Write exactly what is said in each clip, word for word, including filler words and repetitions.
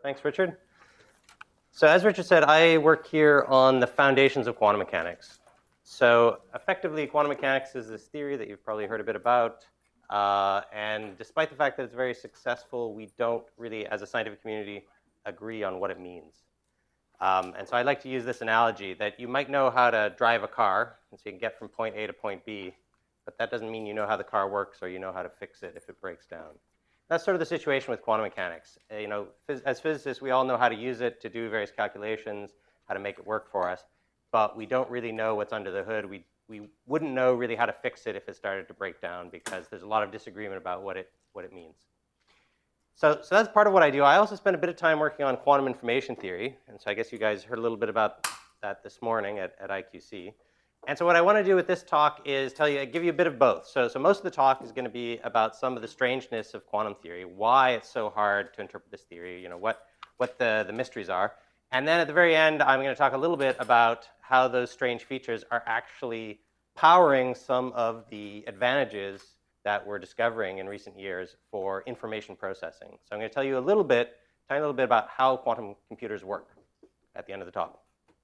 Thanks, Richard. So as Richard said, I work here on the foundations of quantum mechanics. So effectively, quantum mechanics is this theory that you've probably heard a bit about. Uh, and despite the fact that it's very successful, we don't really, as a scientific community, agree on what it means. Um, and so I like to use this analogy that you might know how to drive a car, and so you can get from point A to point B, but that doesn't mean you know how the car works or you know how to fix it if it breaks down. That's sort of the situation with quantum mechanics. Uh, you know, phys as physicists, we all know how to use it to do various calculations, how to make it work for us, but we don't really know what's under the hood. We, we wouldn't know really how to fix it if it started to break down because there's a lot of disagreement about what it, what it means. So, so that's part of what I do. I also spend a bit of time working on quantum information theory, and so I guess you guys heard a little bit about that this morning at, at I Q C. And so what I want to do with this talk is tell you, give you a bit of both. So, so most of the talk is going to be about some of the strangeness of quantum theory, why it's so hard to interpret this theory, you know, what, what the, the mysteries are. And then at the very end, I'm going to talk a little bit about how those strange features are actually powering some of the advantages that we're discovering in recent years for information processing. So I'm going to tell you a little bit, tell you a little bit about how quantum computers work at the end of the talk.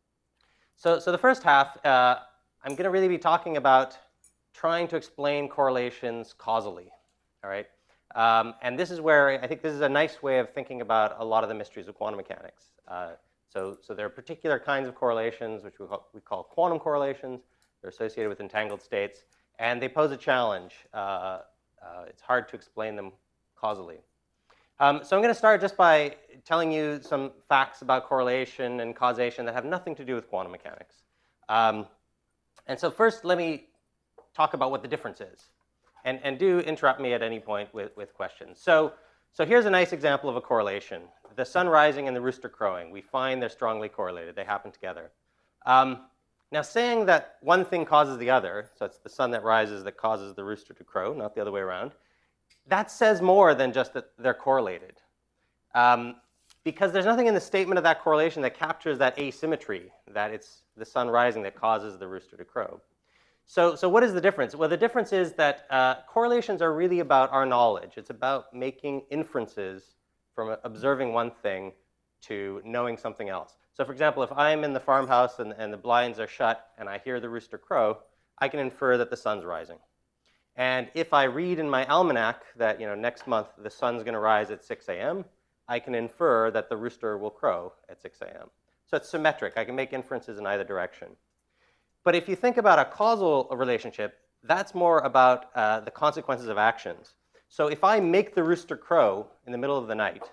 So, so the first half, uh, I'm going to really be talking about trying to explain correlations causally, all right? Um, and this is where I think this is a nice way of thinking about a lot of the mysteries of quantum mechanics. Uh, so, so there are particular kinds of correlations, which we call, we call quantum correlations. They're associated with entangled states. And they pose a challenge. Uh, uh, it's hard to explain them causally. Um, so I'm going to start just by telling you some facts about correlation and causation that have nothing to do with quantum mechanics. Um, and so first, let me talk about what the difference is. And, and do interrupt me at any point with, with questions. So, so here's a nice example of a correlation. The sun rising and the rooster crowing. We find they're strongly correlated. They happen together. Um, Now, saying that one thing causes the other, so it's the sun that rises that causes the rooster to crow, not the other way around, that says more than just that they're correlated. Um, because there's nothing in the statement of that correlation that captures that asymmetry, that it's the sun rising that causes the rooster to crow. So, so what is the difference? Well, the difference is that uh, correlations are really about our knowledge. It's about making inferences from observing one thing to knowing something else. So for example, if I'm in the farmhouse and, and the blinds are shut and I hear the rooster crow, I can infer that the sun's rising. And if I read in my almanac that, you know, next month the sun's going to rise at six A M, I can infer that the rooster will crow at six A M So it's symmetric. I can make inferences in either direction. But if you think about a causal relationship, that's more about uh, the consequences of actions. So if I make the rooster crow in the middle of the night,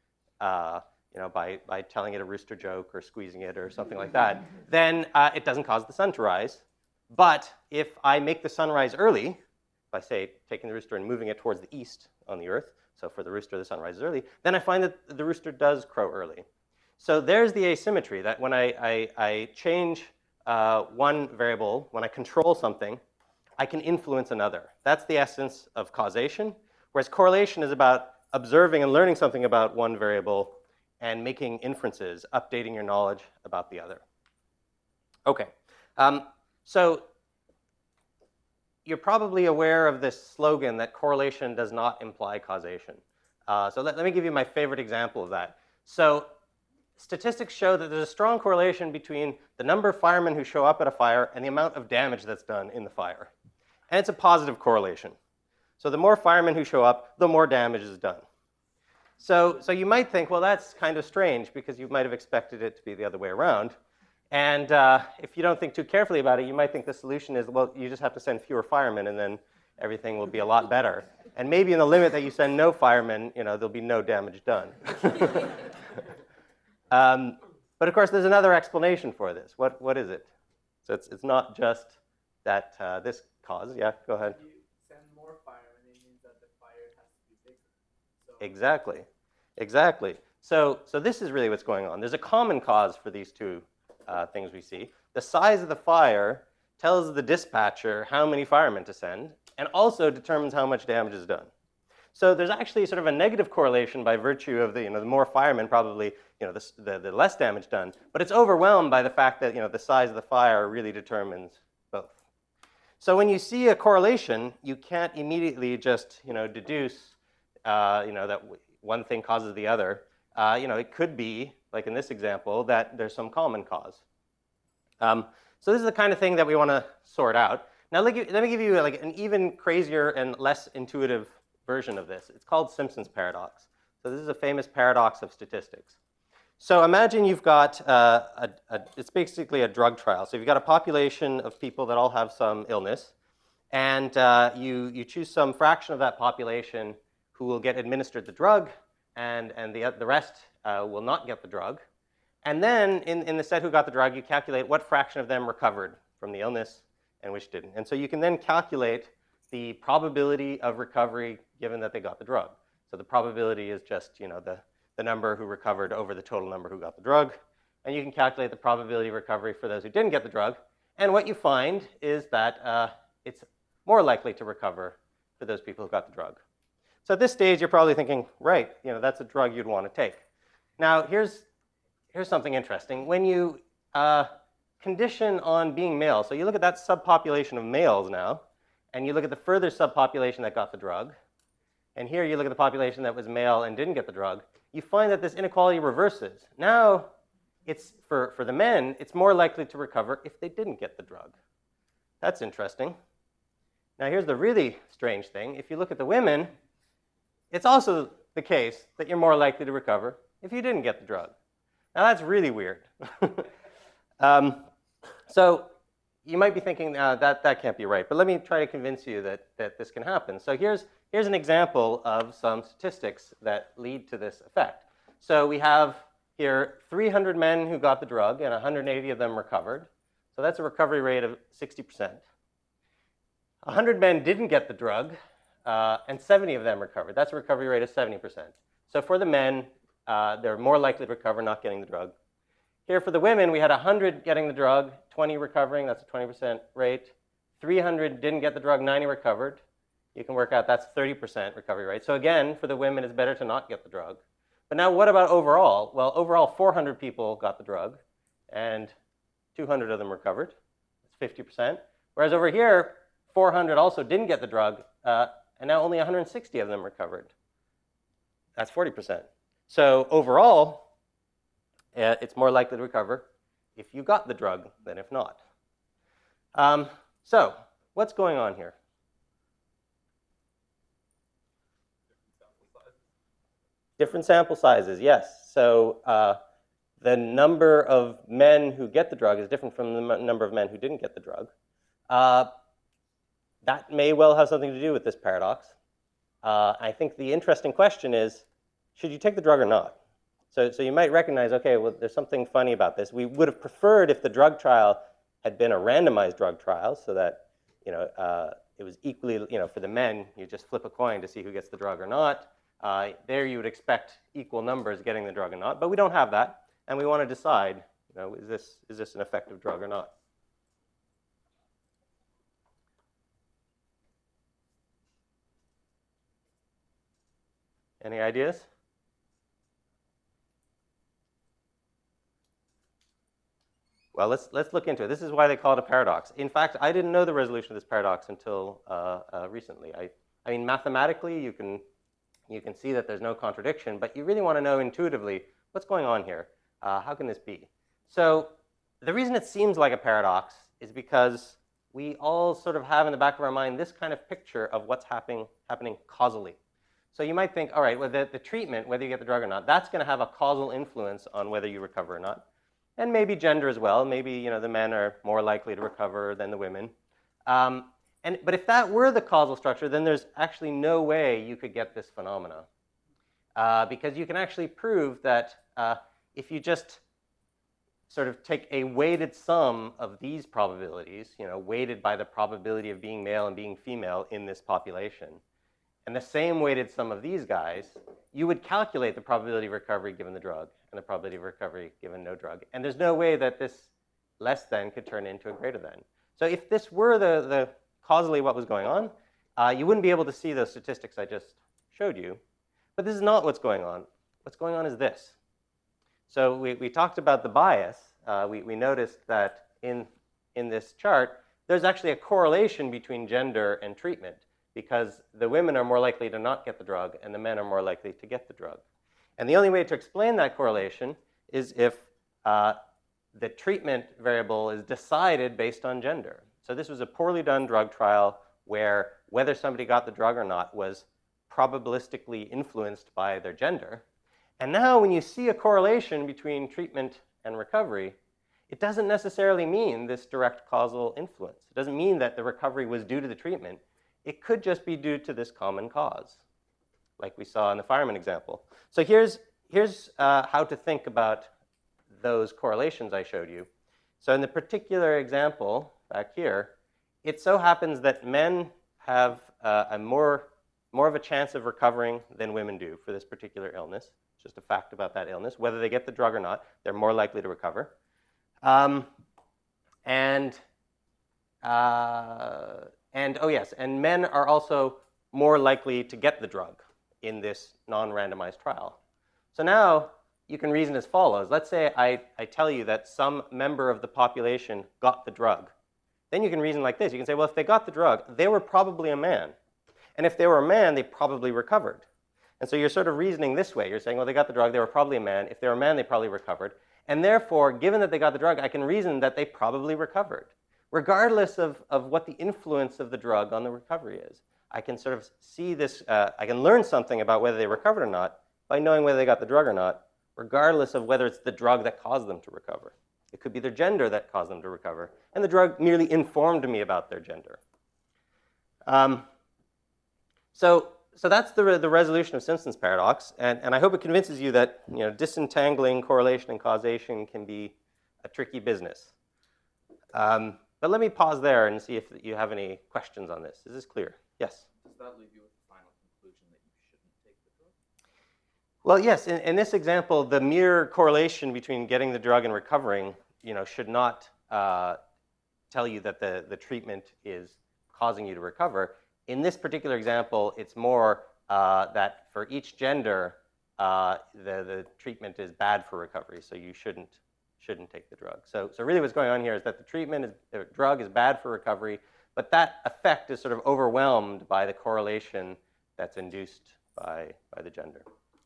uh, you know, by, by telling it a rooster joke or squeezing it or something like that, then uh, it doesn't cause the sun to rise. But if I make the sun rise early, by, say, taking the rooster and moving it towards the east on the Earth, so for the rooster, the sun rises early, then I find that the rooster does crow early. So there's the asymmetry, that when I, I, I change uh, one variable, when I control something, I can influence another. That's the essence of causation, whereas correlation is about observing and learning something about one variable and making inferences, updating your knowledge about the other. Okay, um, so you're probably aware of this slogan that correlation does not imply causation. Uh, so let, let me give you my favorite example of that. So statistics show that there's a strong correlation between the number of firemen who show up at a fire and the amount of damage that's done in the fire. And it's a positive correlation. So the more firemen who show up, the more damage is done. So, so you might think, well, that's kind of strange because you might have expected it to be the other way around. And uh, if you don't think too carefully about it, you might think the solution is, well, you just have to send fewer firemen and then everything will be a lot better. And maybe in the limit that you send no firemen, you know, there'll be no damage done. um, but of course, there's another explanation for this. What, what is it? So it's, it's not just that uh, this cause. Yeah, go ahead. If you send more firemen, it means that the fire has to be bigger. So Exactly. Exactly. So, so this is really what's going on. There's a common cause for these two uh, things we see. The size of the fire tells the dispatcher how many firemen to send and also determines how much damage is done. So there's actually sort of a negative correlation by virtue of the, you know, the more firemen, probably, you know, the, the, the less damage done. But it's overwhelmed by the fact that, you know, the size of the fire really determines both. So when you see a correlation, you can't immediately just, you know, deduce, uh, you know, that one thing causes the other. uh, you know, it could be, like in this example, that there's some common cause. Um, so this is the kind of thing that we want to sort out. Now let, let me give you like an even crazier and less intuitive version of this. It's called Simpson's paradox. So this is a famous paradox of statistics. So imagine you've got uh, a, a, it's basically a drug trial. So you've got a population of people that all have some illness, and uh, you, you choose some fraction of that population who will get administered the drug, and, and the, the rest uh, will not get the drug. And then in, in the set who got the drug, you calculate what fraction of them recovered from the illness and which didn't. And so you can then calculate the probability of recovery given that they got the drug. So the probability is just, you know, the, the number who recovered over the total number who got the drug. And you can calculate the probability of recovery for those who didn't get the drug. And what you find is that uh, it's more likely to recover for those people who got the drug. So at this stage, you're probably thinking, right, you know, that's a drug you'd want to take. Now, here's, here's something interesting. When you uh, condition on being male, so you look at that subpopulation of males now, and you look at the further subpopulation that got the drug, and here you look at the population that was male and didn't get the drug, you find that this inequality reverses. Now, it's for, for the men, it's more likely to recover if they didn't get the drug. That's interesting. Now, here's the really strange thing. If you look at the women, it's also the case that you're more likely to recover if you didn't get the drug. Now, that's really weird. um, so you might be thinking, uh, that, that can't be right. But let me try to convince you that, that this can happen. So here's, here's an example of some statistics that lead to this effect. So we have here three hundred men who got the drug, and one hundred eighty of them recovered. So that's a recovery rate of sixty percent. one hundred men didn't get the drug, uh, and seventy of them recovered. That's a recovery rate of seventy percent. So for the men, uh, they're more likely to recover not getting the drug. Here for the women, we had one hundred getting the drug, twenty recovering. That's a twenty percent rate. three hundred didn't get the drug, ninety recovered. You can work out that's thirty percent recovery rate. So again, for the women, it's better to not get the drug. But now what about overall? Well, overall, four hundred people got the drug, and two hundred of them recovered. That's fifty percent. Whereas over here, four hundred also didn't get the drug, uh, and now only one hundred sixty of them recovered. That's forty percent. So overall, uh, it's more likely to recover if you got the drug than if not. Um, so what's going on here? Different sample sizes, yes. So uh, the number of men who get the drug is different from the number of men who didn't get the drug. Uh, that may well have something to do with this paradox. Uh, I think the interesting question is, should you take the drug or not? So, so you might recognize, okay, well, there's something funny about this. We would have preferred if the drug trial had been a randomized drug trial so that, you know, uh, it was equally, you know, for the men, you just flip a coin to see who gets the drug or not. Uh, there you would expect equal numbers getting the drug or not, but we don't have that, and we want to decide, you know, is this, is this an effective drug or not? Any ideas? Well, let's, let's look into it. This is why they call it a paradox. In fact, I didn't know the resolution of this paradox until uh, uh, recently. I, I mean, mathematically, you can You can see that there's no contradiction, but you really want to know intuitively what's going on here. Uh, how can this be? So the reason it seems like a paradox is because we all sort of have in the back of our mind this kind of picture of what's happening, happening causally. So you might think, all right, well, the, the treatment, whether you get the drug or not, that's going to have a causal influence on whether you recover or not. And maybe gender as well. Maybe, you know, the men are more likely to recover than the women. Um, And, but if that were the causal structure, then there's actually no way you could get this phenomena. Uh, because you can actually prove that uh, if you just sort of take a weighted sum of these probabilities, you know, weighted by the probability of being male and being female in this population, and the same weighted sum of these guys, you would calculate the probability of recovery given the drug and the probability of recovery given no drug. And there's no way that this less than could turn into a greater than. So if this were the, the causally what was going on, uh, you wouldn't be able to see those statistics I just showed you. But this is not what's going on. What's going on is this. So we, we talked about the bias. Uh, we, we noticed that in, in this chart, there's actually a correlation between gender and treatment because the women are more likely to not get the drug and the men are more likely to get the drug. And the only way to explain that correlation is if uh, the treatment variable is decided based on gender. So this was a poorly done drug trial where whether somebody got the drug or not was probabilistically influenced by their gender. And now when you see a correlation between treatment and recovery, it doesn't necessarily mean this direct causal influence. It doesn't mean that the recovery was due to the treatment. It could just be due to this common cause, like we saw in the fireman example. So here's, here's uh, how to think about those correlations I showed you. So in the particular example back here, it so happens that men have uh, a more, more of a chance of recovering than women do for this particular illness. It's just a fact about that illness. Whether they get the drug or not, they're more likely to recover. Um, and, uh, and, oh yes, and men are also more likely to get the drug in this non-randomized trial. So now you can reason as follows. Let's say I, I tell you that some member of the population got the drug. Then you can reason like this. You can say, well, if they got the drug, they were probably a man. And if they were a man, they probably recovered. And so you're sort of reasoning this way. You're saying, well, they got the drug, they were probably a man. If they were a man, they probably recovered. And therefore, given that they got the drug, I can reason that they probably recovered, regardless of, of what the influence of the drug on the recovery is. I can sort of see this, uh, I can learn something about whether they recovered or not by knowing whether they got the drug or not, regardless of whether it's the drug that caused them to recover. It could be their gender that caused them to recover, and the drug merely informed me about their gender. Um, so, so that's the, the resolution of Simpson's paradox, and, and I hope it convinces you that you know, disentangling correlation and causation can be a tricky business. Um, but let me pause there and see if you have any questions on this. Is this clear? Yes? Does that leave you with the final conclusion that you shouldn't take the drug? Well, yes. In, in this example, the mere correlation between getting the drug and recovering, you know, should not uh, tell you that the, the treatment is causing you to recover. In this particular example, it's more uh, that for each gender, uh, the, the treatment is bad for recovery, so you shouldn't, shouldn't take the drug. So, so really what's going on here is that the treatment, is, the drug is bad for recovery, but that effect is sort of overwhelmed by the correlation that's induced by, by the gender.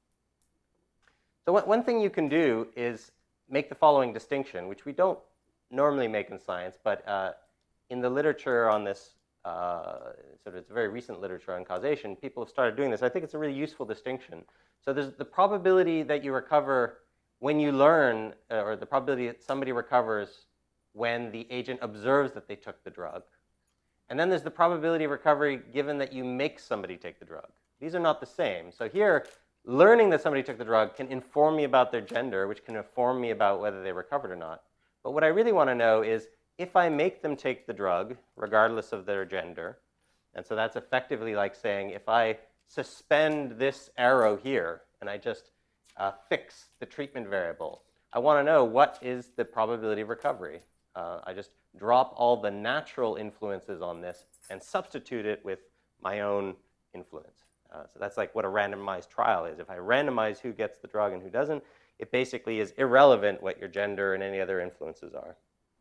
So one, one thing you can do is make the following distinction, which we don't normally make in science, but uh, in the literature on this, uh, sort of it's very recent literature on causation, people have started doing this. I think it's a really useful distinction. So there's the probability that you recover when you learn, uh, or the probability that somebody recovers when the agent observes that they took the drug. And then there's the probability of recovery given that you make somebody take the drug. These are not the same. So here, learning that somebody took the drug can inform me about their gender, which can inform me about whether they recovered or not. But what I really want to know is if I make them take the drug, regardless of their gender, and so that's effectively like saying if I suspend this arrow here and I just uh, fix the treatment variable, I want to know what is the probability of recovery. Uh, I just drop all the natural influences on this and substitute it with my own influence. Uh, so that's like what a randomized trial is. If I randomize who gets the drug and who doesn't, it basically is irrelevant what your gender and any other influences are.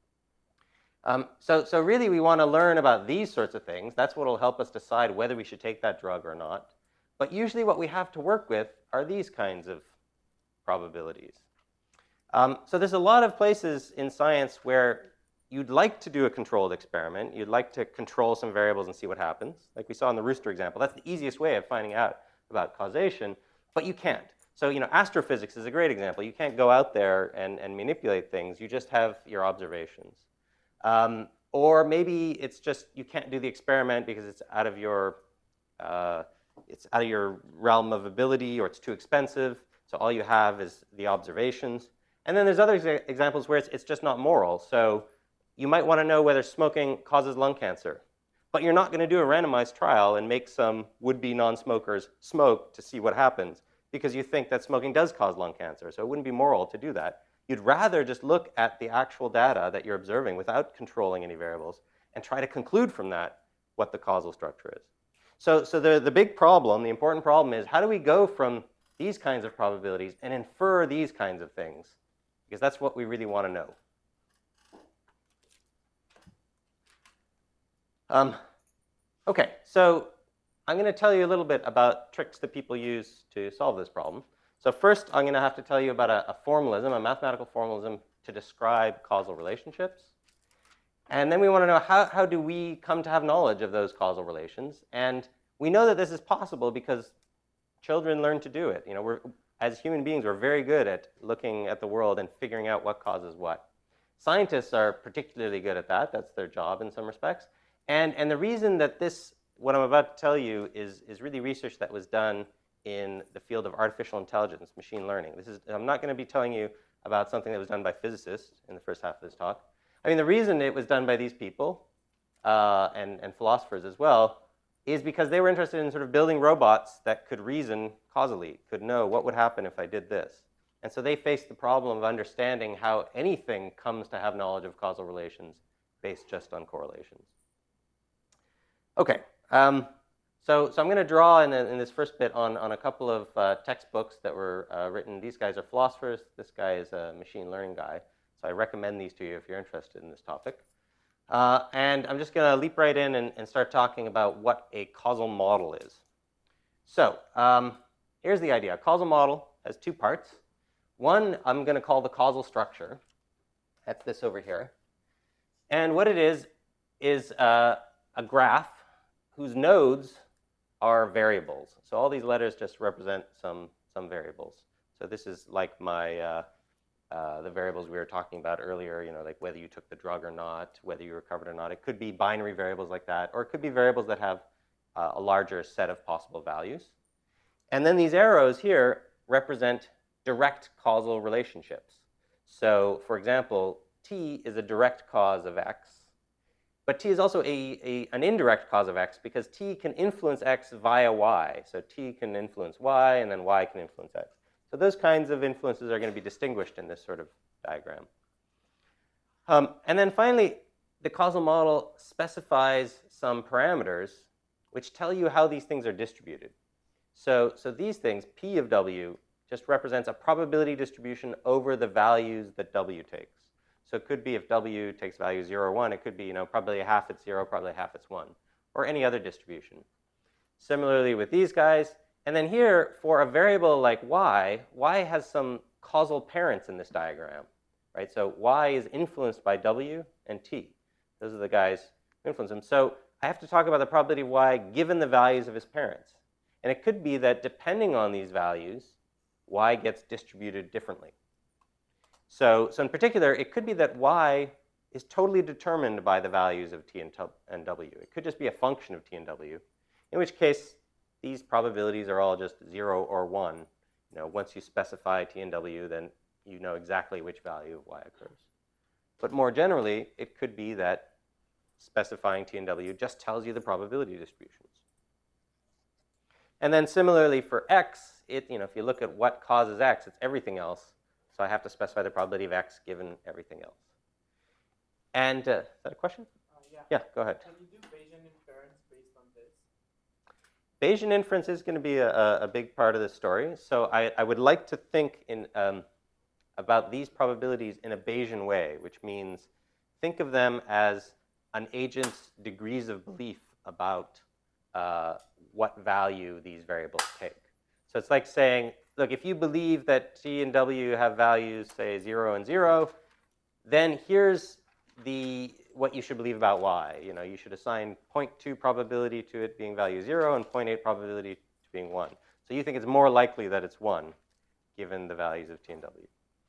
Um, so, so really we want to learn about these sorts of things. That's what will help us decide whether we should take that drug or not. But usually what we have to work with are these kinds of probabilities. Um, so there's a lot of places in science where you'd like to do a controlled experiment. You'd like to control some variables and see what happens. Like we saw in the rooster example. That's the easiest way of finding out about causation, but you can't. So, you know, astrophysics is a great example. You can't go out there and, and manipulate things. You just have your observations. Um, or maybe it's just you can't do the experiment because it's out of your, uh, it's out of your realm of ability, or it's too expensive. So all you have is the observations. And then there's other exa examples where it's, it's just not moral. So you might want to know whether smoking causes lung cancer, but you're not going to do a randomized trial and make some would-be non-smokers smoke to see what happens because you think that smoking does cause lung cancer. So it wouldn't be moral to do that. You'd rather just look at the actual data that you're observing without controlling any variables and try to conclude from that what the causal structure is. So, so the, the big problem, the important problem is how do we go from these kinds of probabilities and infer these kinds of things? Because that's what we really want to know. Um, okay, so I'm going to tell you a little bit about tricks that people use to solve this problem. So first, I'm going to have to tell you about a, a formalism, a mathematical formalism to describe causal relationships. And then we want to know how, how do we come to have knowledge of those causal relations. And we know that this is possible because children learn to do it. You know, we're, as human beings, we're very good at looking at the world and figuring out what causes what. Scientists are particularly good at that. That's their job in some respects. And, and the reason that this, what I'm about to tell you, is, is really research that was done in the field of artificial intelligence, machine learning. This is, I'm not going to be telling you about something that was done by physicists in the first half of this talk. I mean, the reason it was done by these people, uh, and, and philosophers as well, is because they were interested in sort of building robots that could reason causally, could know what would happen if I did this. And so they faced the problem of understanding how anything comes to have knowledge of causal relations based just on correlations. Okay, um, so, so I'm going to draw in, in this first bit on, on a couple of uh, textbooks that were uh, written. These guys are philosophers. This guy is a machine learning guy. So I recommend these to you if you're interested in this topic. Uh, and I'm just going to leap right in and, and start talking about what a causal model is. So um, here's the idea. A causal model has two parts. One I'm going to call the causal structure. That's this over here. And what it is is uh, a graph whose nodes are variables. So all these letters just represent some, some variables. So this is like my, uh, uh, the variables we were talking about earlier, you know, like whether you took the drug or not, whether you recovered or not. It could be binary variables like that, or it could be variables that have uh, a larger set of possible values. And then these arrows here represent direct causal relationships. So for example, T is a direct cause of X. But T is also a, a, an indirect cause of X because T can influence X via Y. So T can influence Y, and then Y can influence X. So those kinds of influences are going to be distinguished in this sort of diagram. Um, and then finally, the causal model specifies some parameters which tell you how these things are distributed. So, so these things, P of W, just represents a probability distribution over the values that W takes. So it could be if W takes value zero or one, it could be, you know, probably half it's zero, probably half it's one, or any other distribution. Similarly with these guys. And then here, for a variable like Y, Y has some causal parents in this diagram, right? So Y is influenced by W and T. Those are the guys who influence him. So I have to talk about the probability of Y given the values of his parents. And it could be that depending on these values, Y gets distributed differently. So, so in particular, it could be that Y is totally determined by the values of T and, and W. It could just be a function of T and W, in which case these probabilities are all just zero or one. You know, once you specify T and W, then you know exactly which value of Y occurs. But more generally, it could be that specifying T and W just tells you the probability distributions. And then similarly for X, it, you know, if you look at what causes X, it's everything else. So I have to specify the probability of X given everything else. And uh, is that a question? Uh, yeah. Yeah, go ahead. Can you do Bayesian inference based on this? Bayesian inference is going to be a, a big part of the story. So I, I would like to think in, um, about these probabilities in a Bayesian way, which means think of them as an agent's degrees of belief about uh, what value these variables take. So it's like saying, look, if you believe that T and W have values, say, zero and zero, then here's the, what you should believe about Y. You know, you should assign zero point two probability to it being value zero and zero point eight probability to being one. So you think it's more likely that it's one, given the values of T and W.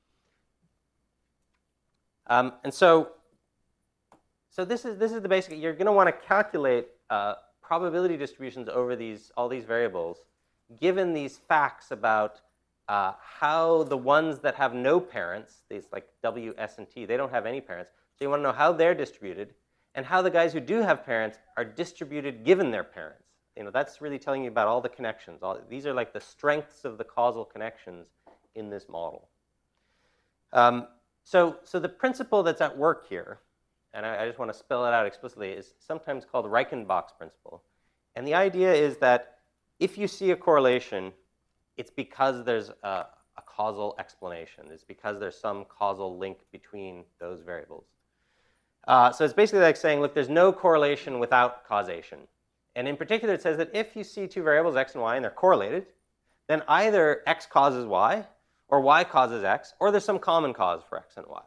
Um, and so, so this is, this is the basic, you're going to want to calculate uh, probability distributions over these, all these variables, given these facts about uh, how the ones that have no parents, these like W, S, and T, they don't have any parents. So you want to know how they're distributed and how the guys who do have parents are distributed given their parents. You know, that's really telling you about all the connections. All, these are like the strengths of the causal connections in this model. Um, so, so the principle that's at work here, and I, I just want to spell it out explicitly, is sometimes called Reichenbach's principle. And the idea is that if you see a correlation, it's because there's a, a causal explanation. It's because there's some causal link between those variables. Uh, so it's basically like saying, look, there's no correlation without causation. And in particular, it says that if you see two variables, X and Y, and they're correlated, then either x causes y, or y causes x, or there's some common cause for x and y.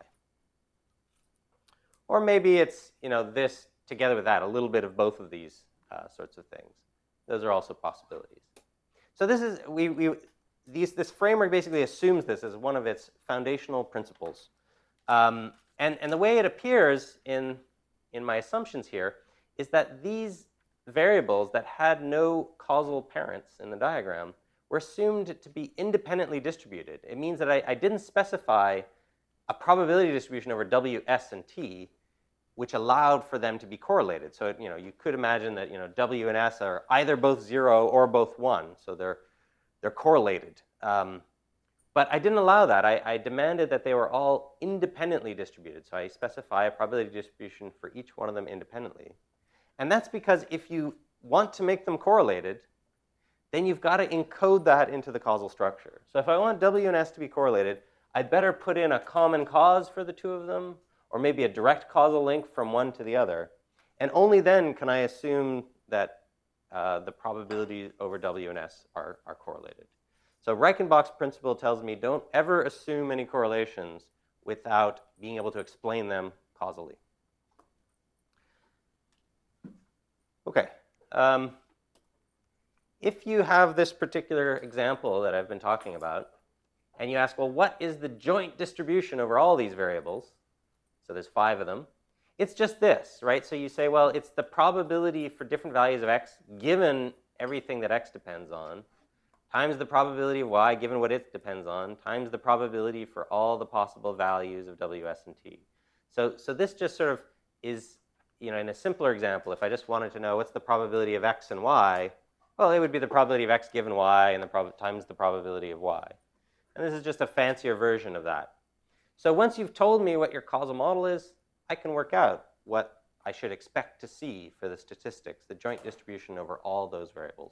Or maybe it's, you know, this together with that, a little bit of both of these uh, sorts of things. Those are also possibilities. So this is, we, we, these, this framework basically assumes this as one of its foundational principles. Um, and, and the way it appears in, in my assumptions here is that these variables that had no causal parents in the diagram were assumed to be independently distributed. It means that I, I didn't specify a probability distribution over W, S, and T, which allowed for them to be correlated. So, you know, you could imagine that, you know, W and S are either both zero or both one, so they're, they're correlated. Um, but I didn't allow that. I, I demanded that they were all independently distributed. So I specify a probability distribution for each one of them independently. And that's because if you want to make them correlated, then you've got to encode that into the causal structure. So if I want W and S to be correlated, I'd better put in a common cause for the two of them, or maybe a direct causal link from one to the other. And only then can I assume that uh, the probability over W and S are, are correlated. So Reichenbach's principle tells me don't ever assume any correlations without being able to explain them causally. Okay. Um, if you have this particular example that I've been talking about, and you ask, well, what is the joint distribution over all these variables? So there's five of them. It's just this, right? So you say, well, it's the probability for different values of x given everything that x depends on, times the probability of y given what it depends on, times the probability for all the possible values of w, s, and t. So, so this just sort of is, you know, in a simpler example, if I just wanted to know what's the probability of x and y, well, it would be the probability of x given y and the prob times the probability of y. And this is just a fancier version of that. So once you've told me what your causal model is, I can work out what I should expect to see for the statistics, the joint distribution over all those variables.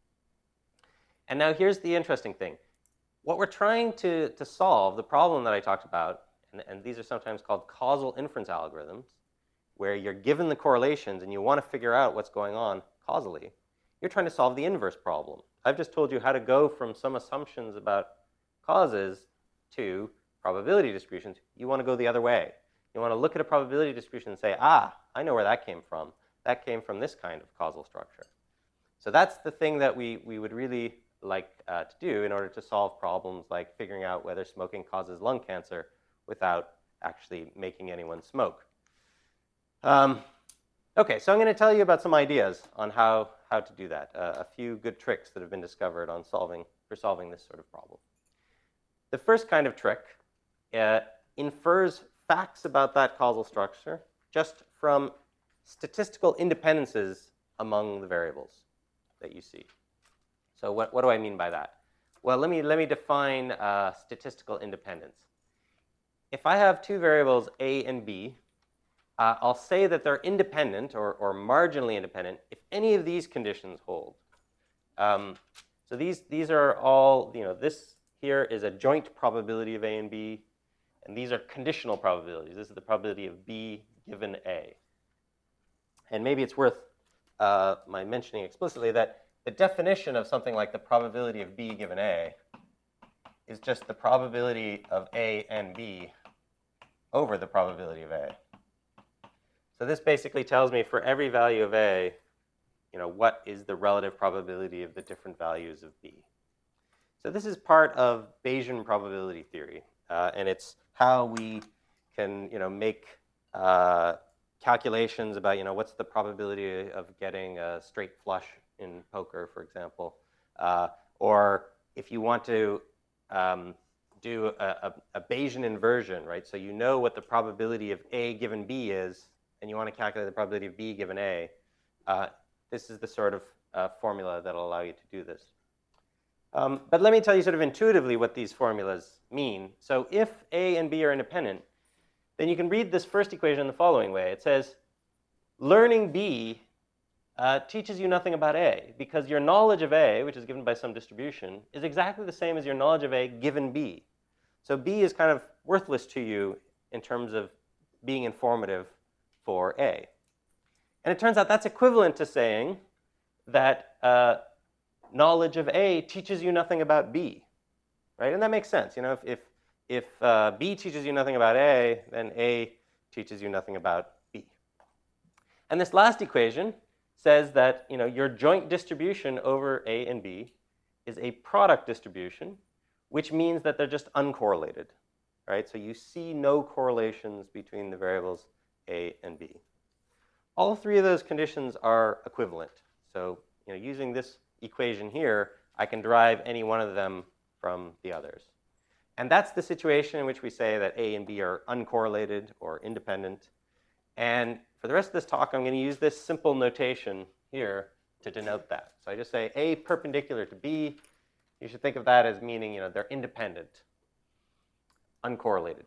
And now here's the interesting thing. What we're trying to, to solve, the problem that I talked about, and, and these are sometimes called causal inference algorithms, where you're given the correlations and you want to figure out what's going on causally, you're trying to solve the inverse problem. I've just told you how to go from some assumptions about causes to probability distributions. You want to go the other way. You want to look at a probability distribution and say, ah, I know where that came from. That came from this kind of causal structure. So that's the thing that we, we would really like uh, to do in order to solve problems like figuring out whether smoking causes lung cancer without actually making anyone smoke. Um, OK, so I'm going to tell you about some ideas on how, how to do that, uh, a few good tricks that have been discovered on solving, for solving this sort of problem. The first kind of trick uh, infers facts about that causal structure just from statistical independences among the variables that you see. So what, what do I mean by that? Well, let me, let me define uh, statistical independence. If I have two variables, A and B, uh, I'll say that they're independent or, or marginally independent if any of these conditions hold. Um, so these, these are all, you know, this here is a joint probability of A and B. And these are conditional probabilities. This is the probability of B given A. And maybe it's worth uh, my mentioning explicitly that the definition of something like the probability of B given A is just the probability of A and B over the probability of A. So this basically tells me for every value of A, you know, what is the relative probability of the different values of B. So this is part of Bayesian probability theory. Uh, and it's how we can, you know, make uh, calculations about, you know, what's the probability of getting a straight flush in poker, for example. Uh, or if you want to um, do a, a, a Bayesian inversion, right? So you know what the probability of A given B is, and you want to calculate the probability of B given A. Uh, this is the sort of uh, formula that will allow you to do this. Um, but let me tell you sort of intuitively what these formulas mean. So if A and B are independent, then you can read this first equation in the following way. It says, learning B uh, teaches you nothing about A, because your knowledge of A, which is given by some distribution, is exactly the same as your knowledge of A given B. So B is kind of worthless to you in terms of being informative for A. And it turns out that's equivalent to saying that uh, knowledge of A teaches you nothing about B, right? And that makes sense. You know, if, if, if uh, B teaches you nothing about A, then A teaches you nothing about B. And this last equation says that, you know, your joint distribution over A and B is a product distribution, which means that they're just uncorrelated, right? So you see no correlations between the variables A and B. All three of those conditions are equivalent. So, you know, using this equation here, I can derive any one of them from the others. And that's the situation in which we say that A and B are uncorrelated or independent. And for the rest of this talk, I'm going to use this simple notation here to denote that. So I just say A perpendicular to B. You should think of that as meaning, you know, they're independent, uncorrelated.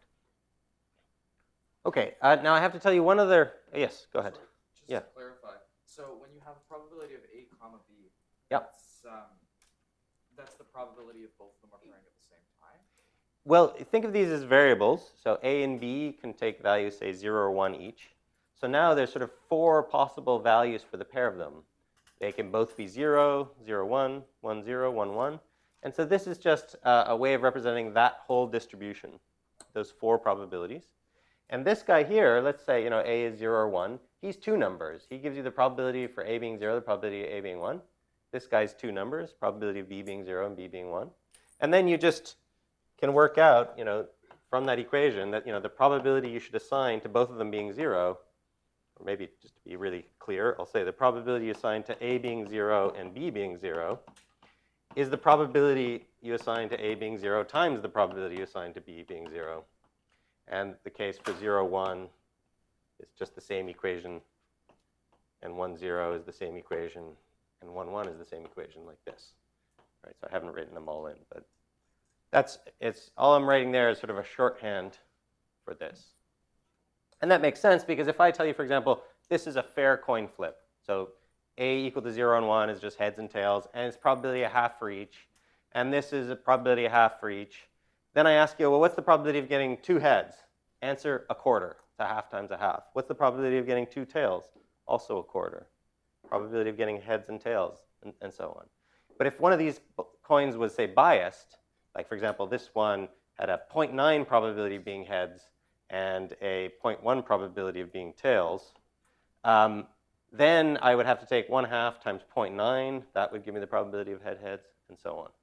Okay, uh, now I have to tell you one other, yes, go ahead. Sorry, just Yeah. to clarify, so when you have a probability of A comma B, Yep. that's, um, that's the probability of both of them occurring at the same time? Well, think of these as variables. So A and B can take values, say, zero or one each. So now there's sort of four possible values for the pair of them. They can both be zero, zero, one, one, zero, one, one. And so this is just uh, a way of representing that whole distribution, those four probabilities. And this guy here, let's say, you know, A is zero or one. He's two numbers. He gives you the probability for A being zero, the probability of A being one. This guy's two numbers, probability of B being zero and B being one. And then you just can work out, you know, from that equation that, you know, the probability you should assign to both of them being zero, or maybe just to be really clear, I'll say the probability you assign to A being zero and B being zero is the probability you assign to A being zero times the probability you assign to B being zero. And the case for zero, one is just the same equation, and one, zero is the same equation, and one, one is the same equation like this. Right, so I haven't written them all in, but that's, it's, all I'm writing there is sort of a shorthand for this. And that makes sense because if I tell you, for example, this is a fair coin flip. So A equal to zero and one is just heads and tails, and it's probability a half for each. And this is a probability a half for each. Then I ask you, well, what's the probability of getting two heads? Answer, a quarter. It's a half times a half. What's the probability of getting two tails? Also a quarter. Probability of getting heads and tails, and, and so on. But if one of these coins was, say, biased, like, for example, this one had a zero point nine probability of being heads and a zero point one probability of being tails, um, then I would have to take one half times zero point nine. That would give me the probability of head heads, and so on.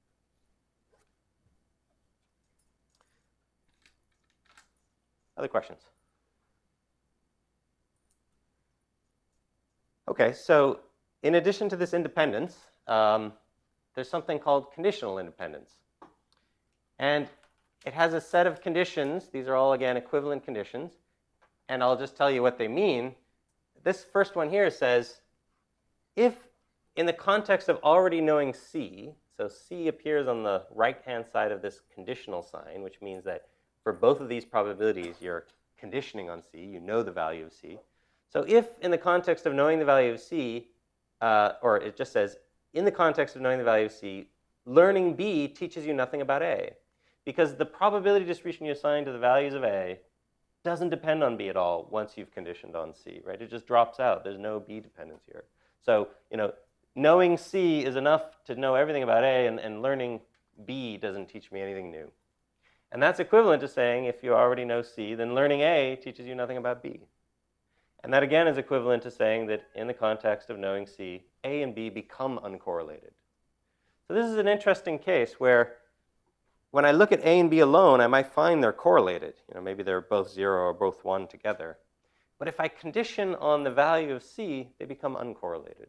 Other questions? Okay, so in addition to this independence, um, there's something called conditional independence. And it has a set of conditions. These are all, again, equivalent conditions. And I'll just tell you what they mean. This first one here says, if in the context of already knowing C, so C appears on the right-hand side of this conditional sign, which means that for both of these probabilities, you're conditioning on C. You know the value of C. So if in the context of knowing the value of C, uh, or it just says, in the context of knowing the value of C, learning B teaches you nothing about A. Because the probability distribution you assign to the values of A doesn't depend on B at all once you've conditioned on C, right? It just drops out. There's no B dependence here. So, you know, knowing C is enough to know everything about A, and, and learning B doesn't teach me anything new. And that's equivalent to saying if you already know C, then learning A teaches you nothing about B. And that, again, is equivalent to saying that in the context of knowing C, A and B become uncorrelated. So this is an interesting case where when I look at A and B alone, I might find they're correlated. You know, maybe they're both zero or both one together. But if I condition on the value of C, they become uncorrelated.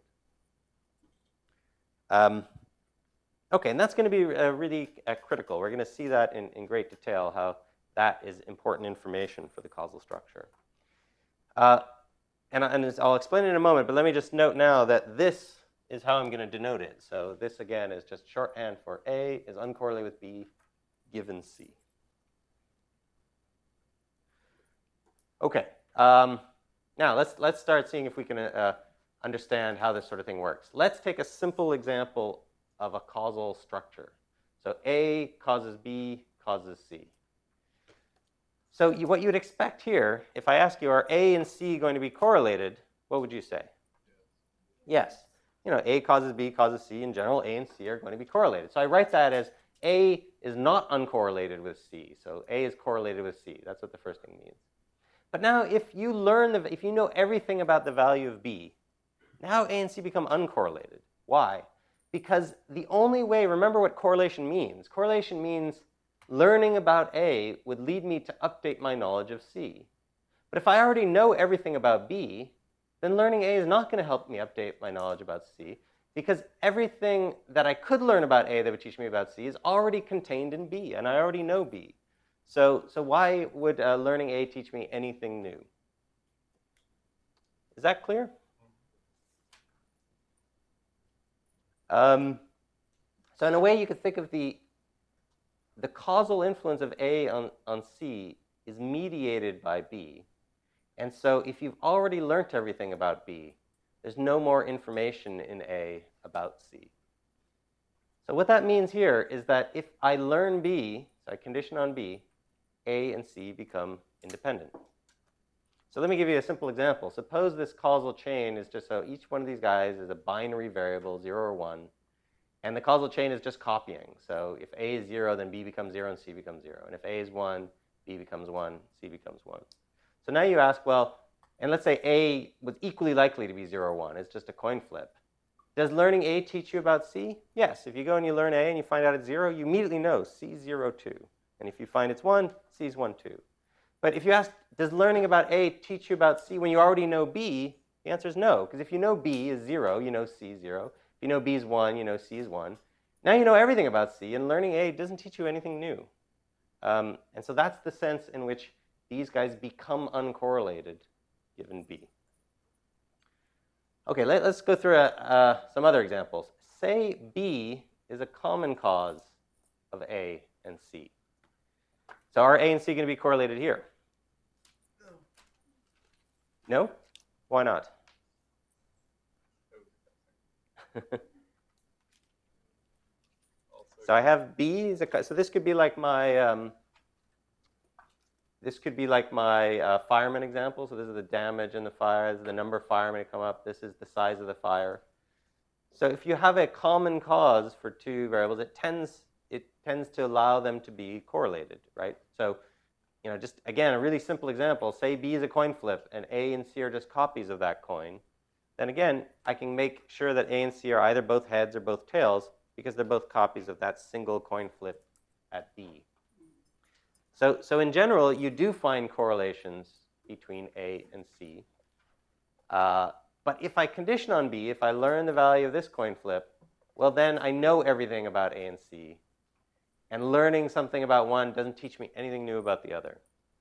Um, okay, and that's going to be uh, really uh, critical. We're going to see that in, in great detail, how that is important information for the causal structure. Uh, and, and I'll explain it in a moment, but let me just note now that this is how I'm going to denote it. So this, again, is just shorthand for A is uncorrelated with B given C. Okay. Um, now let's let's start seeing if we can uh, understand how this sort of thing works. Let's take a simple example of a causal structure. So A causes B causes C. So you, what you would expect here, if I ask you, are A and C going to be correlated? What would you say? Yes. you know, A causes B causes C. In general, A and C are going to be correlated. So I write that as A is not uncorrelated with C. So A is correlated with C. That's what the first thing means. But now if you learn, the, if you know everything about the value of B, now A and C become uncorrelated. Why? Because the only way, remember what correlation means. Correlation means learning about A would lead me to update my knowledge of C. But if I already know everything about B, then learning A is not going to help me update my knowledge about C, because everything that I could learn about A that would teach me about C is already contained in B, and I already know B. So, so why would uh, learning A teach me anything new? Is that clear? Um, so in a way, you could think of the, the causal influence of A on, on C is mediated by B. And so if you've already learned everything about B, there's no more information in A about C. So what that means here is that if I learn B, so I condition on B, A and C become independent. So let me give you a simple example. Suppose this causal chain is just so each one of these guys is a binary variable, zero or one, and the causal chain is just copying. So if A is zero, then B becomes zero and C becomes zero. And if A is one, B becomes one, C becomes one. So now you ask, well, and let's say A was equally likely to be zero or one. It's just a coin flip. Does learning A teach you about C? Yes. If you go and you learn A and you find out it's zero, you immediately know C is zero, two. And if you find it's one, C is one, two. But if you ask, does learning about A teach you about C when you already know B? The answer is no. Because if you know B is zero, you know C is zero. If you know B is one, you know C is one. Now you know everything about C, and learning A doesn't teach you anything new. Um, and so that's the sense in which these guys become uncorrelated given B. Okay, let, let's go through a, uh, some other examples. Say B is a common cause of A and C. So are A and C going to be correlated here? No? Why not? So I have B is a, so this could be like my um, this could be like my uh, fireman example. So this is the damage in the fire. This is the number of firemen who come up. This is the size of the fire. So if you have a common cause for two variables, it tends it tends to allow them to be correlated, right? So, you know, just again, a really simple example. Say B is a coin flip, and A and C are just copies of that coin. Then again, I can make sure that A and C are either both heads or both tails, because they're both copies of that single coin flip at B. So, so in general, you do find correlations between A and C. Uh, but if I condition on B, if I learn the value of this coin flip, well, then I know everything about A and C. And learning something about one doesn't teach me anything new about the other.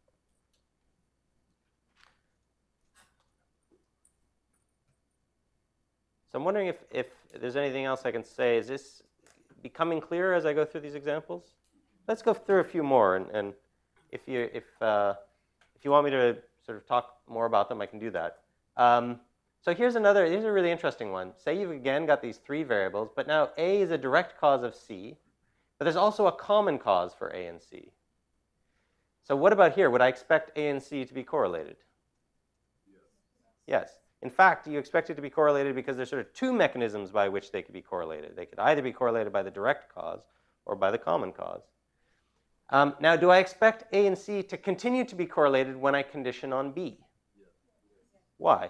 So I'm wondering if, if there's anything else I can say. Is this becoming clearer as I go through these examples? Let's go through a few more, and, and if you if uh, if you want me to sort of talk more about them, I can do that. Um, so here's another. Here's a really interesting one. Say you've again got these three variables, but now A is a direct cause of C, but there's also a common cause for A and C. So what about here? Would I expect A and C to be correlated? Yes. Yes. In fact, you expect it to be correlated because there's sort of two mechanisms by which they could be correlated. They could either be correlated by the direct cause or by the common cause. Um, now, do I expect A and C to continue to be correlated when I condition on B? Yes. Why?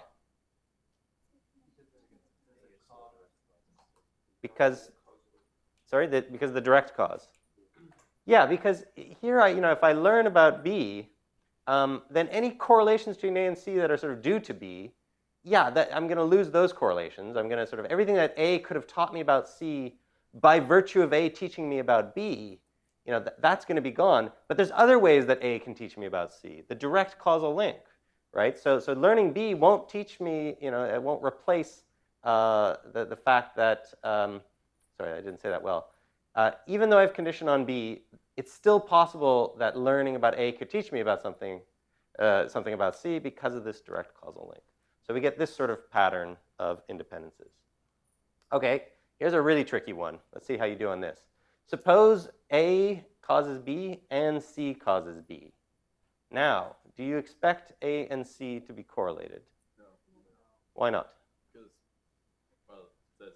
Because, sorry, the, because of the direct cause. Yeah, because here, I, you know, if I learn about B, um, then any correlations between A and C that are sort of due to B, yeah, that, I'm going to lose those correlations. I'm going to sort of, everything that A could have taught me about C by virtue of A teaching me about B, you know, th that's going to be gone. But there's other ways that A can teach me about C. The direct causal link, right? So, so learning B won't teach me, you know, it won't replace uh, the, the fact that, um, sorry, I didn't say that well. Uh, even though I've conditioned on B, it's still possible that learning about A could teach me about something, uh, something about C because of this direct causal link. So we get this sort of pattern of independences. Okay, here's a really tricky one. Let's see how you do on this. Suppose A causes B and C causes B. Now, do you expect A and C to be correlated? No. Why not? Because, well, the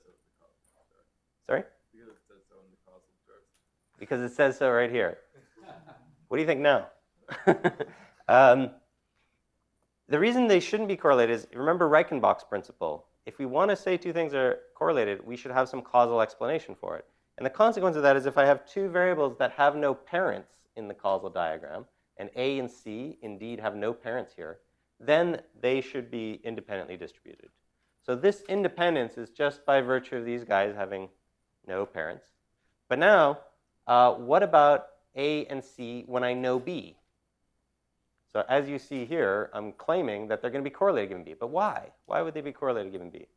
Sorry? Because it says so in the causal terms. Because it says so right here. What do you think now? um, the reason they shouldn't be correlated is, remember Reichenbach's principle. If we want to say two things are correlated, we should have some causal explanation for it. And the consequence of that is if I have two variables that have no parents in the causal diagram, and A and C indeed have no parents here, then they should be independently distributed. So this independence is just by virtue of these guys having no parents. But now, uh, what about A and C when I know B? So as you see here, I'm claiming that they're going to be correlated given B. But why? Why would they be correlated given B?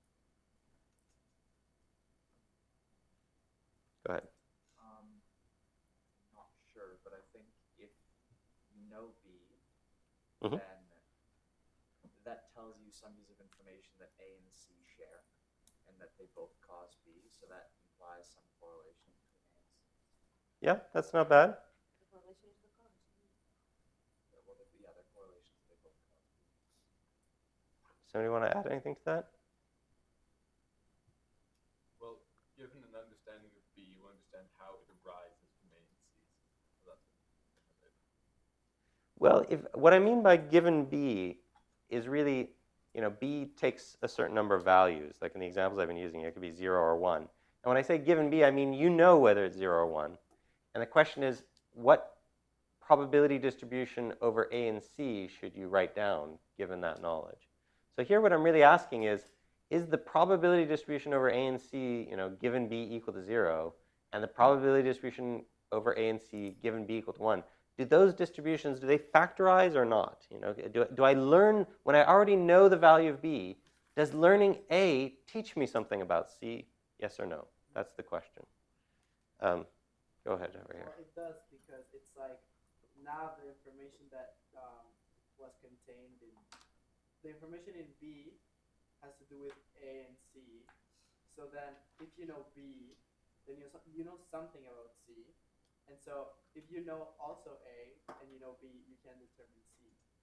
Go ahead. Um, not sure, but I think if you know B, Mhm. then that tells you some piece of information that A and C share, and that they both cause B, so that implies some correlation between A and C. Yeah, that's not bad. The correlation is the correlation. Yeah, what are the other correlations they both cause B? Somebody want to add anything to that? Well, given an understanding of B, you understand how it arises from A and C. So that's it. Well, if what I mean by given B is really, you know, B takes a certain number of values. Like in the examples I've been using, it could be zero or one. And when I say given B, I mean you know whether it's zero or one. And the question is, what probability distribution over A and C should you write down given that knowledge? So here what I'm really asking is, is the probability distribution over A and C, you know, given B equal to zero, and the probability distribution over A and C given B equal to one, do those distributions, do they factorize or not? You know, do, do I learn, when I already know the value of B, does learning A teach me something about C? Yes or no? That's the question. Um, go ahead over here. Well, it does, because it's like now the information that um, was contained in the information in B has to do with A and C. So then, if you know B, then you you know something about C, and so if you know also A and you know B, you can determine C.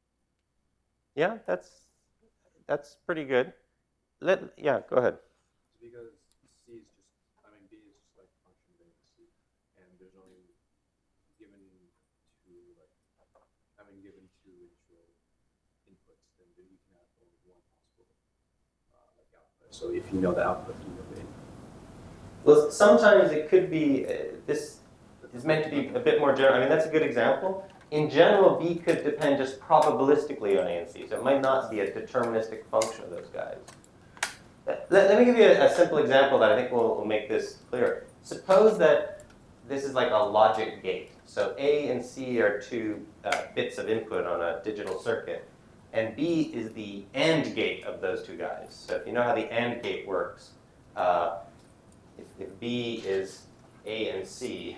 Yeah, that's that's pretty good. Let yeah, go ahead. Because C is just, I mean, B is just like a function of A and C, and there's only given two, like, I mean, given two initial inputs, then you can have only one possible uh, like output. So if you know the output, you know the input. Well, sometimes it could be, uh, this is meant to be a bit more general. I mean, that's a good example. In general, B could depend just probabilistically on A and C, so it might not be a deterministic function of those guys. Let, let me give you a, a simple example that I think will, will make this clearer. Suppose that this is like a logic gate. So A and C are two uh, bits of input on a digital circuit, and B is the AND gate of those two guys. So if you know how the AND gate works, uh, if, if B is A and C,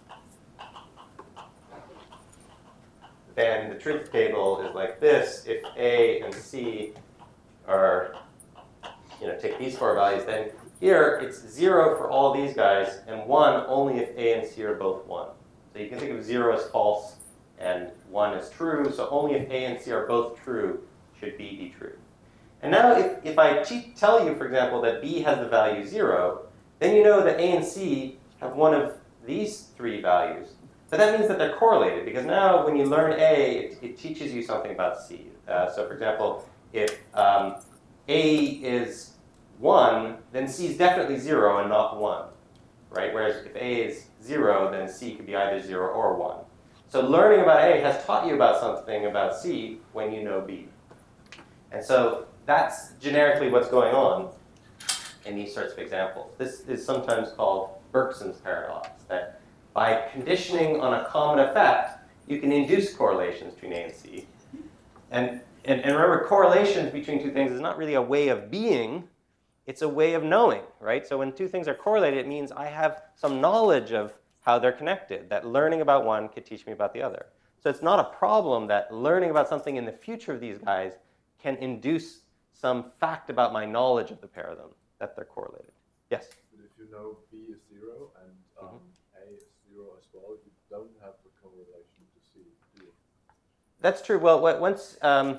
then the truth table is like this. If A and C are, you know, take these four values, then here it's zero for all these guys and one only if A and C are both one. So you can think of zero as false and one as true. So only if A and C are both true should B be true. And now if, if I te- tell you, for example, that B has the value zero, then you know that A and C have one of these three values. But that means that they're correlated, because now when you learn A, it, it teaches you something about C. Uh, so for example, if um, A is one, then C is definitely zero and not one, right? Whereas if A is zero, then C could be either zero or one. So learning about A has taught you about something about C when you know B. And so that's generically what's going on in these sorts of examples. This is sometimes called Bergson's paradox, that by conditioning on a common effect, you can induce correlations between A and C. And, and, and remember, correlations between two things is not really a way of being, it's a way of knowing, right? So when two things are correlated, it means I have some knowledge of how they're connected, that learning about one could teach me about the other. So it's not a problem that learning about something in the future of these guys can induce some fact about my knowledge of the pair of them, that they're correlated. Yes? But if you know B is zero and um, Mhm. A is zero as well, you don't have the correlation to C, do you? That's true. Well, what, once um,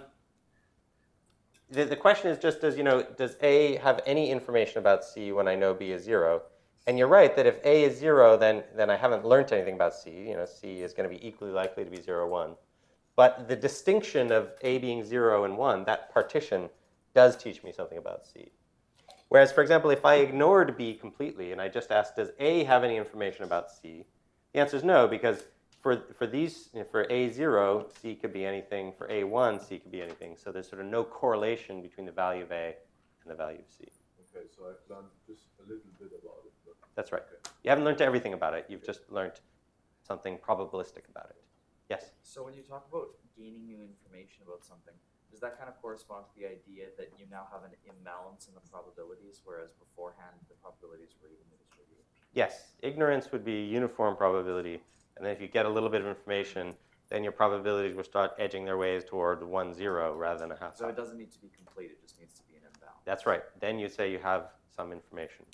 the, the question is just, does, you know, does A have any information about C when I know B is zero? And you're right that if A is zero, then, then I haven't learned anything about C. You know, C is going to be equally likely to be zero, one. But the distinction of A being zero and one, that partition, does teach me something about C. Whereas, for example, if I ignored B completely and I just asked, does A have any information about C? The answer is no, because for, for these, for A zero, C could be anything. For A one, C could be anything. So there's sort of no correlation between the value of A and the value of C. Okay, so I've learned just a little bit about it. But That's right. okay. You haven't learned everything about it. You've just learned something probabilistic about it. Yes? So when you talk about gaining new information about something, does that kind of correspond to the idea that you now have an imbalance in the probabilities, whereas beforehand the probabilities were evenly distributed? Yes. Ignorance would be uniform probability. And then if you get a little bit of information, then your probabilities will start edging their ways toward one, zero rather than a half. So it doesn't need to be complete, it just needs to be an imbalance. That's right. Then you say you have some information.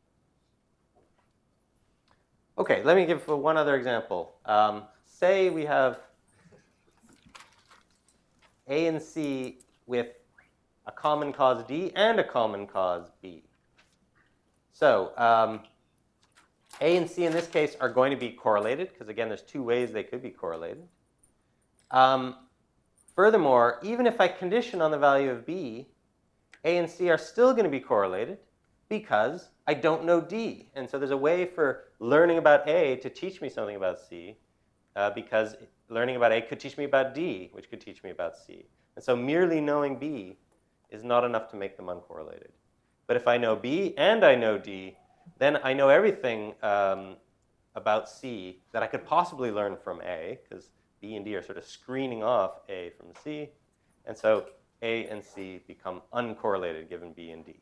Okay, let me give one other example. Um, say we have A and C with a common cause D and a common cause B. So um, A and C in this case are going to be correlated, because again, there's two ways they could be correlated. Um, furthermore, even if I condition on the value of B, A and C are still going to be correlated because I don't know D. And so there's a way for learning about A to teach me something about C, uh, because learning about A could teach me about D, which could teach me about C. And so merely knowing B is not enough to make them uncorrelated. But if I know B and I know D, then I know everything um, about C that I could possibly learn from A, because B and D are sort of screening off A from C. And so A and C become uncorrelated given B and D.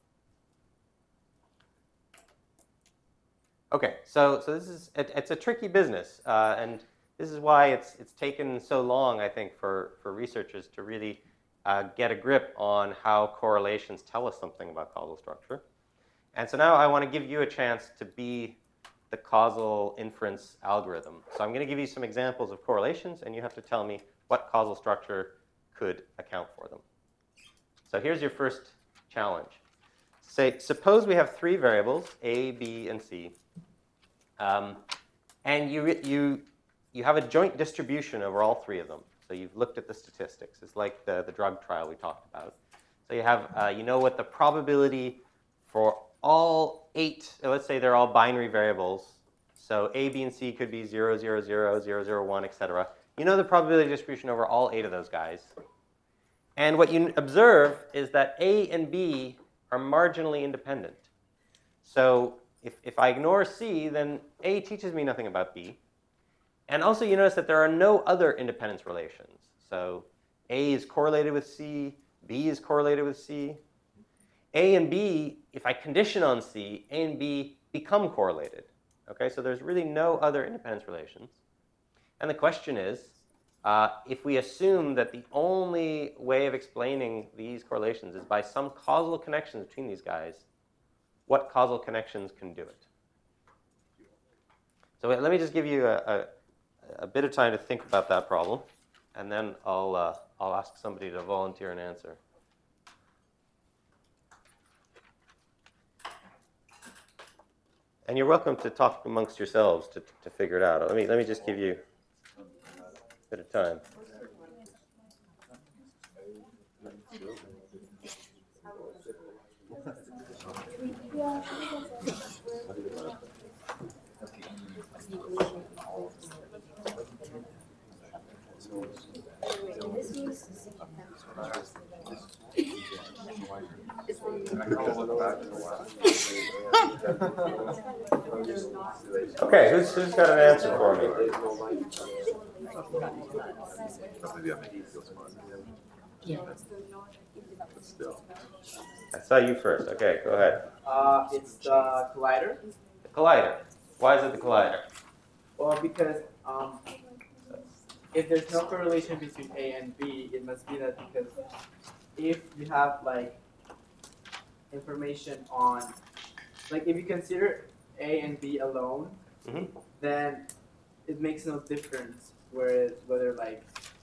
Okay, so, so this is, it, it's a tricky business. Uh, and this is why it's, it's taken so long, I think, for, for researchers to really uh, get a grip on how correlations tell us something about causal structure. And so now I want to give you a chance to be the causal inference algorithm. So I'm going to give you some examples of correlations, and you have to tell me what causal structure could account for them. So here's your first challenge. Say, suppose we have three variables, A, B, and C. Um, and you, you, you have a joint distribution over all three of them. So you've looked at the statistics. It's like the, the drug trial we talked about. So you have, uh, you know what the probability for all eight, let's say they're all binary variables. So A, B, and C could be zero, zero, zero, zero, zero, one, et cetera. You know the probability distribution over all eight of those guys. And what you observe is that A and B are marginally independent. So if, if I ignore C, then A teaches me nothing about B. And also you notice that there are no other independence relations. So A is correlated with C, B is correlated with C. A and B, if I condition on C, A and B become correlated. Okay, so there's really no other independence relations. And the question is, uh, if we assume that the only way of explaining these correlations is by some causal connections between these guys, what causal connections can do it? So let me just give you a, a, a bit of time to think about that problem, and then I'll, uh, I'll ask somebody to volunteer an answer. And you're welcome to talk amongst yourselves to, to figure it out. Let me, let me just give you a bit of time. Okay, who's, who's got an answer for me? I saw you first. Okay, go ahead. Uh, it's the collider. The collider. Why is it the collider? Well, because um, if there's no correlation between A and B, it must be that because if you have like information on, like if you consider A and B alone, Mm-hmm. then it makes no difference where whether like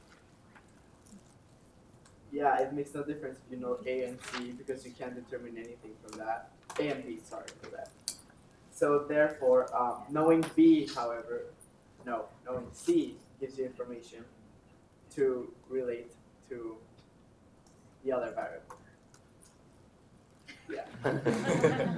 yeah, it makes no difference if you know A and C because you can't determine anything from that. A and B, sorry for that. So therefore, um, knowing B, however, no, knowing C gives you information to relate to the other variable. Yeah.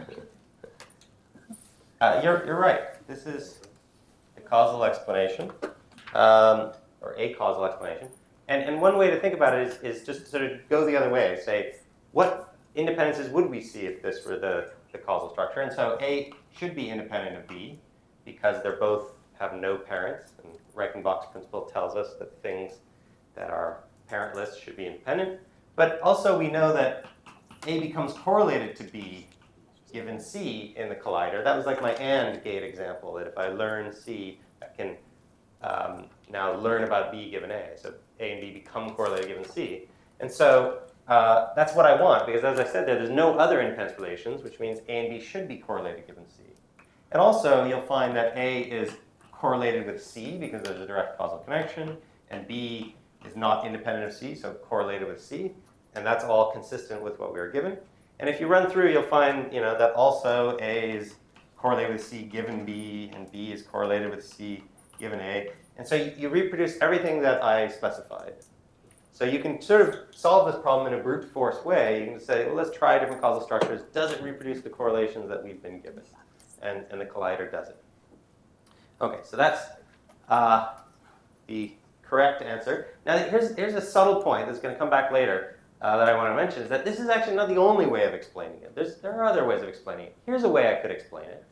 uh, you're, you're right. This is a causal explanation, um, or a causal explanation. And, and one way to think about it is, is just to sort of go the other way. Say, what independences would we see if this were the, the causal structure? And so A should be independent of B because they're both have no parents. And Reichenbach's principle tells us that things that are parentless should be independent. But also we know that A becomes correlated to B given C in the collider. That was like my AND gate example, that if I learn C, I can um, now learn about B given A. So A and B become correlated given C. And so uh, that's what I want, because as I said there, there's no other independence relations, which means A and B should be correlated given C. And also, you'll find that A is correlated with C because there's a direct causal connection, and B is not independent of C, so correlated with C. And that's all consistent with what we were given. And if you run through, you'll find you know, that also A is correlated with C given B, and B is correlated with C given A. And so you, you reproduce everything that I specified. So you can sort of solve this problem in a brute force way. You can say, well, let's try different causal structures. Does it reproduce the correlations that we've been given? And, and the collider does it. Okay, so that's uh, the correct answer. Now, here's, here's a subtle point that's going to come back later uh, that I want to mention, is that this is actually not the only way of explaining it. There's, there are other ways of explaining it. Here's a way I could explain it.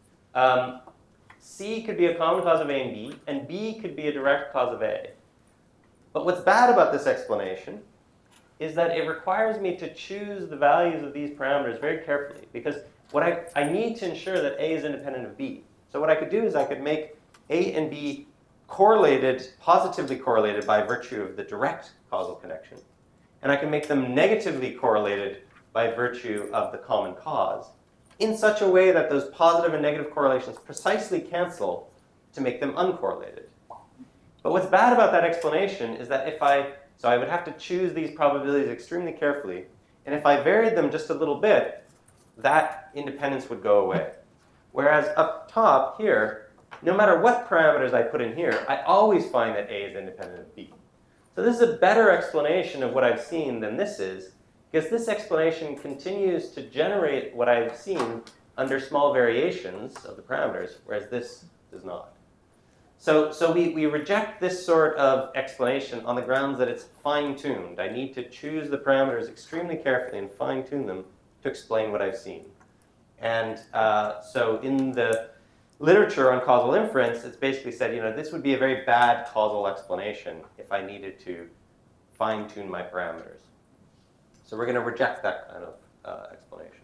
Um, C could be a common cause of A and B, and B could be a direct cause of A. But what's bad about this explanation is that it requires me to choose the values of these parameters very carefully, because what I, I need to ensure that A is independent of B. So what I could do is I could make A and B correlated, positively correlated by virtue of the direct causal connection. And I can make them negatively correlated by virtue of the common cause in such a way that those positive and negative correlations precisely cancel to make them uncorrelated. But what's bad about that explanation is that if I, so I would have to choose these probabilities extremely carefully, and if I varied them just a little bit, that independence would go away. Whereas up top here, no matter what parameters I put in here, I always find that A is independent of B. So this is a better explanation of what I've seen than this is, because this explanation continues to generate what I've seen under small variations of the parameters, whereas this does not. So, so we, we reject this sort of explanation on the grounds that it's fine-tuned. I need to choose the parameters extremely carefully and fine-tune them to explain what I've seen. And uh, so in the literature on causal inference, it's basically said, you know, this would be a very bad causal explanation if I needed to fine-tune my parameters. So we're going to reject that kind of uh, explanation.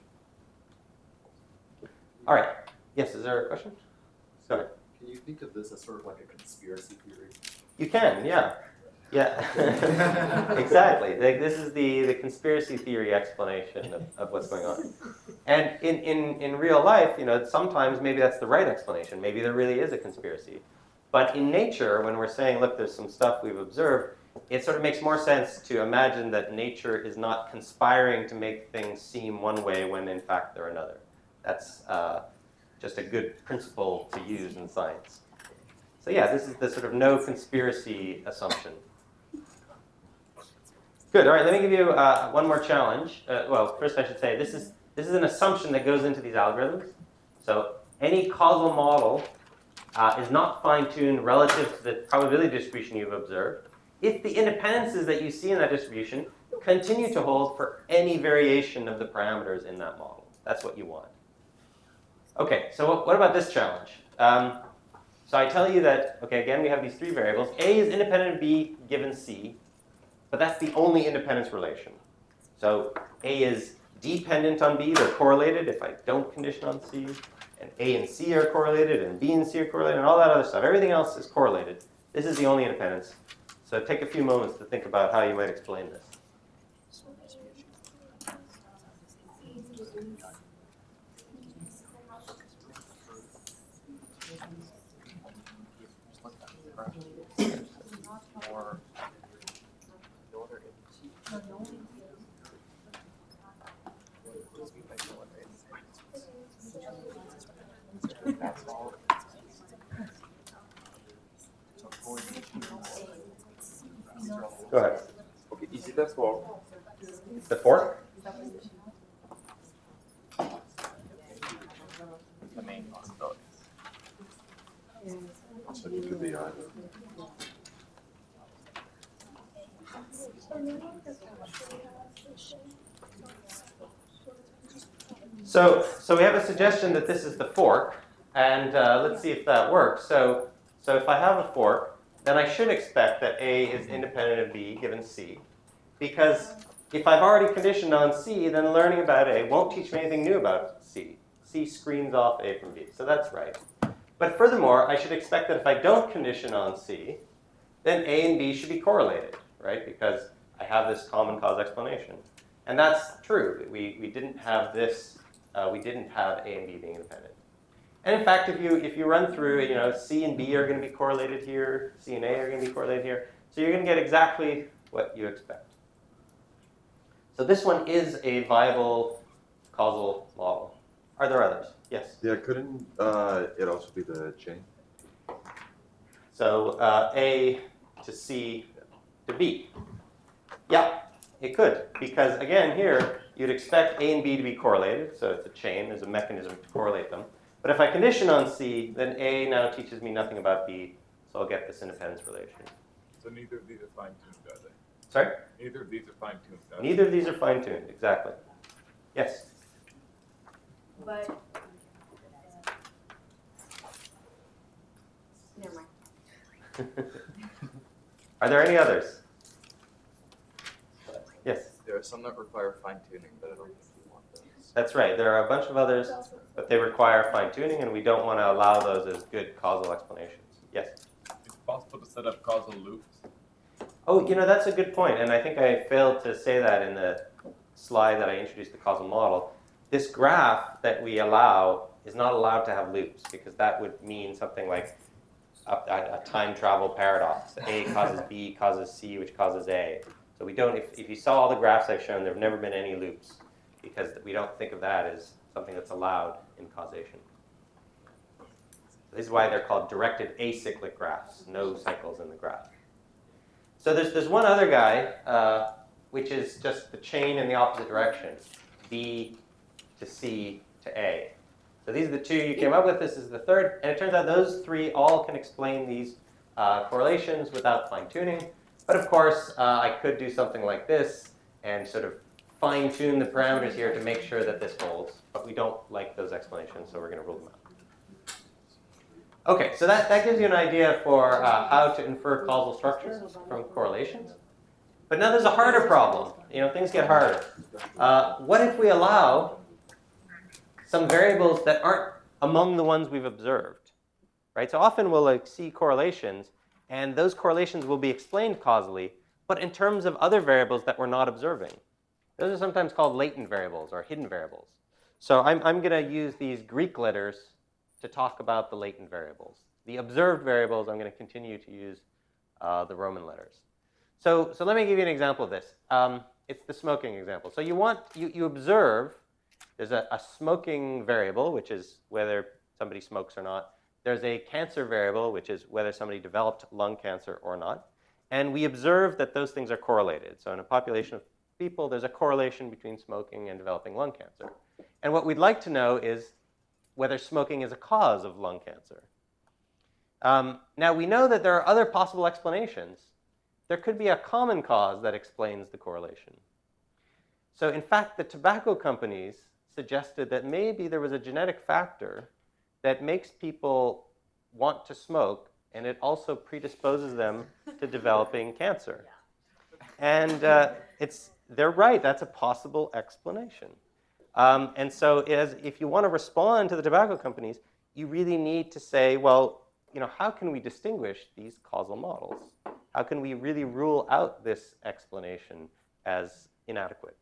All right. Yes, is there a question? Go ahead. Can you think of this as sort of like a conspiracy theory? You can, yeah. Yeah, exactly. Like, this is the, the conspiracy theory explanation of, of what's going on. And in, in, in real life, you know, sometimes maybe that's the right explanation. Maybe there really is a conspiracy. But in nature, when we're saying, look, there's some stuff we've observed, it sort of makes more sense to imagine that nature is not conspiring to make things seem one way when in fact they're another. That's uh, just a good principle to use in science. So yeah, this is the sort of no conspiracy assumption. Good. All right. Let me give you uh, one more challenge. Uh, well, first I should say this is this is an assumption that goes into these algorithms. So any causal model uh, is not fine-tuned relative to the probability distribution you've observed if the independences that you see in that distribution continue to hold for any variation of the parameters in that model. That's what you want. Okay. So what about this challenge? Um, so I tell you that, okay, again, we have these three variables. A is independent of B given C. But that's the only independence relation. So A is dependent on B. They're correlated if I don't condition on C. And A and C are correlated, and B and C are correlated, and all that other stuff. Everything else is correlated. This is the only independence. So take a few moments to think about how you might explain this. Or Go ahead. Okay, is it a fork? The fork? The main possibilities. So it could be either. So, so we have a suggestion that this is the fork, and uh, let's see if that works. So, so if I have a fork, then I should expect that A is independent of B given C, because if I've already conditioned on C, then learning about A won't teach me anything new about C. C screens off A from B, so that's right. But furthermore, I should expect that if I don't condition on C, then A and B should be correlated, right? Because I have this common cause explanation. And that's true. We, we didn't have this, uh, we didn't have A and B being independent. And in fact, if you, if you run through, you know, C and B are going to be correlated here, C and A are going to be correlated here. So you're going to get exactly what you expect. So this one is a viable causal model. Are there others? Yes? Yeah, couldn't uh, it also be the chain? So uh, A to C to B. Yeah, it could. Because again, here, you'd expect A and B to be correlated. So it's a chain. There's a mechanism to correlate them. But if I condition on C, then A now teaches me nothing about B. So I'll get this independence relation. So neither of these are fine-tuned, are they? Sorry? Neither of these are fine-tuned, are they? Neither of these are fine-tuned. Exactly. Yes? But, uh, never mind. Are there any others? Yes? There are some that require fine tuning, but I don't think we want those. That's right. There are a bunch of others, but they require fine-tuning, and we don't want to allow those as good causal explanations. Yes? It's possible to set up causal loops. Oh, you know, that's a good point, and I think I failed to say that in the slide that I introduced the causal model. This graph that we allow is not allowed to have loops, because that would mean something like a, a, a time travel paradox. A causes B, causes C, which causes A. So we don't, if, if you saw all the graphs I've shown, there have never been any loops, because we don't think of that as something that's allowed in causation. This is why they're called directed acyclic graphs, no cycles in the graph. So there's, there's one other guy, uh, which is just the chain in the opposite direction, B to C to A. So these are the two you came up with. This is the third. And it turns out those three all can explain these uh, correlations without fine-tuning. But of course, uh, I could do something like this and sort of fine-tune the parameters here to make sure that this holds. But we don't like those explanations, so we're going to rule them out. Okay, so that, that gives you an idea for uh, how to infer causal structure from correlations. But now there's a harder problem. You know, things get harder. Uh, what if we allow some variables that aren't among the ones we've observed? Right? So often we'll like, see correlations, and those correlations will be explained causally, but in terms of other variables that we're not observing. Those are sometimes called latent variables or hidden variables. So I'm, I'm going to use these Greek letters to talk about the latent variables. The observed variables, I'm going to continue to use uh, the Roman letters. So, so let me give you an example of this. Um, it's the smoking example. So you want, you, you observe, there's a, a smoking variable, which is whether somebody smokes or not. There's a cancer variable, which is whether somebody developed lung cancer or not. And we observe that those things are correlated. So in a population of people, there's a correlation between smoking and developing lung cancer. And what we'd like to know is whether smoking is a cause of lung cancer. Um, now, we know that there are other possible explanations. There could be a common cause that explains the correlation. So in fact, the tobacco companies suggested that maybe there was a genetic factor that makes people want to smoke, and it also predisposes them to developing cancer. And uh, it's, they're right, that's a possible explanation. Um, and so as, if you want to respond to the tobacco companies, you really need to say, well, you know, how can we distinguish these causal models? How can we really rule out this explanation as inadequate?